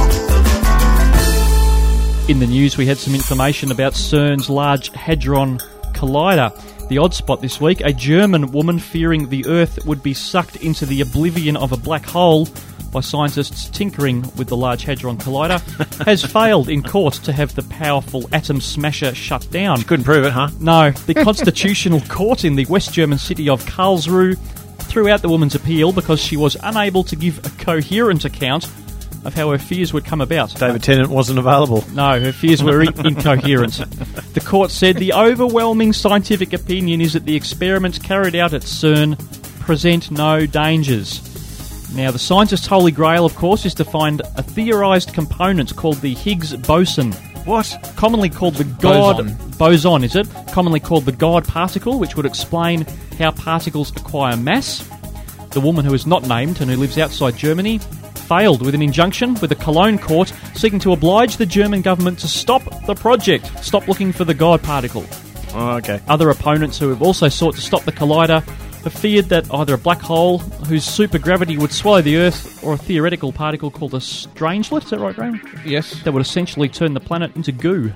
In the news, we had some information about CERN's Large Hadron Collider. The Odd Spot this week, a German woman fearing the Earth would be sucked into the oblivion of a black hole by scientists tinkering with the Large Hadron Collider, has failed in court to have the powerful atom smasher shut down. She couldn't prove it, huh? No. The Constitutional Court in the West German city of Karlsruhe threw out the woman's appeal because she was unable to give a coherent account of how her fears would come about. David Tennant wasn't available. No, her fears were in- incoherent. The court said the overwhelming scientific opinion is that the experiments carried out at CERN present no dangers. Now, the scientist's holy grail, of course, is to find a theorised component called the Higgs boson. What? Commonly called the God... Boson. Boson, is it? Commonly called the God particle, which would explain how particles acquire mass. The woman who is not named and who lives outside Germany failed with an injunction with the Cologne court seeking to oblige the German government to stop the project, stop looking for the God particle. Oh, okay. Other opponents who have also sought to stop the collider have feared that either a black hole whose supergravity would swallow the Earth or a theoretical particle called a strangelet, is that right, Graham? Yes. That would essentially turn the planet into goo.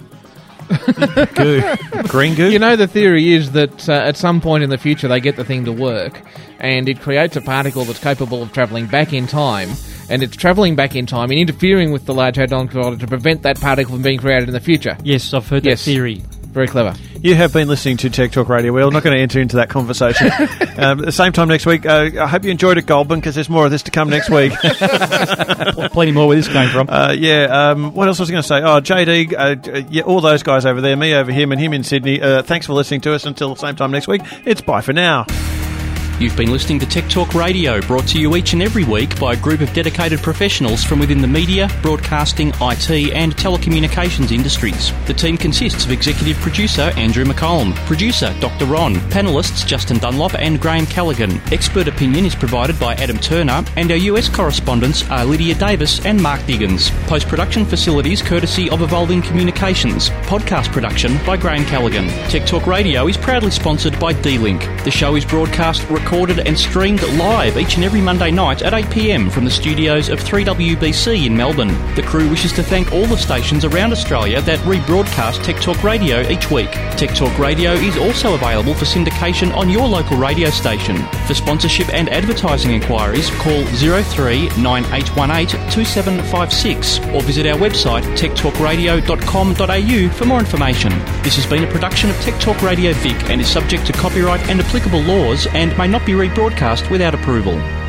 Goo. Green goo? You know, the theory is that uh, at some point in the future they get the thing to work and it creates a particle that's capable of travelling back in time, and it's travelling back in time and interfering with the Large Hadron Collider to prevent that particle from being created in the future. Yes, I've heard yes. that theory. Very clever. You have been listening to Tech Talk Radio. We're not going to enter into that conversation. um, at the same time next week, uh, I hope you enjoyed it, Goldman, because there's more of this to come next week. Plenty more where this came from. Uh, yeah, um, what else was I going to say? Oh, J D, uh, yeah, all those guys over there, me over him and him in Sydney. Uh, thanks for listening to us. Until the same time next week, it's bye for now. You've been listening to Tech Talk Radio, brought to you each and every week by a group of dedicated professionals from within the media, broadcasting, I T and telecommunications industries. The team consists of executive producer Andrew McCollum, producer Doctor Ron, panellists Justin Dunlop and Graham Callaghan. Expert opinion is provided by Adam Turner, and our U S correspondents are Lydia Davis and Mark Diggins. Post-production facilities courtesy of Evolving Communications. Podcast production by Graham Callaghan. Tech Talk Radio is proudly sponsored by D-Link. The show is broadcast recorded and streamed live each and every Monday night at eight p m from the studios of three W B C in Melbourne. The crew wishes to thank all the stations around Australia that rebroadcast Tech Talk Radio each week. Tech Talk Radio is also available for syndication on your local radio station. For sponsorship and advertising inquiries, call zero three nine eight one eight two seven five six or visit our website tech talk radio dot com dot a u for more information. This has been a production of Tech Talk Radio Vic and is subject to copyright and applicable laws and may not be rebroadcast without approval.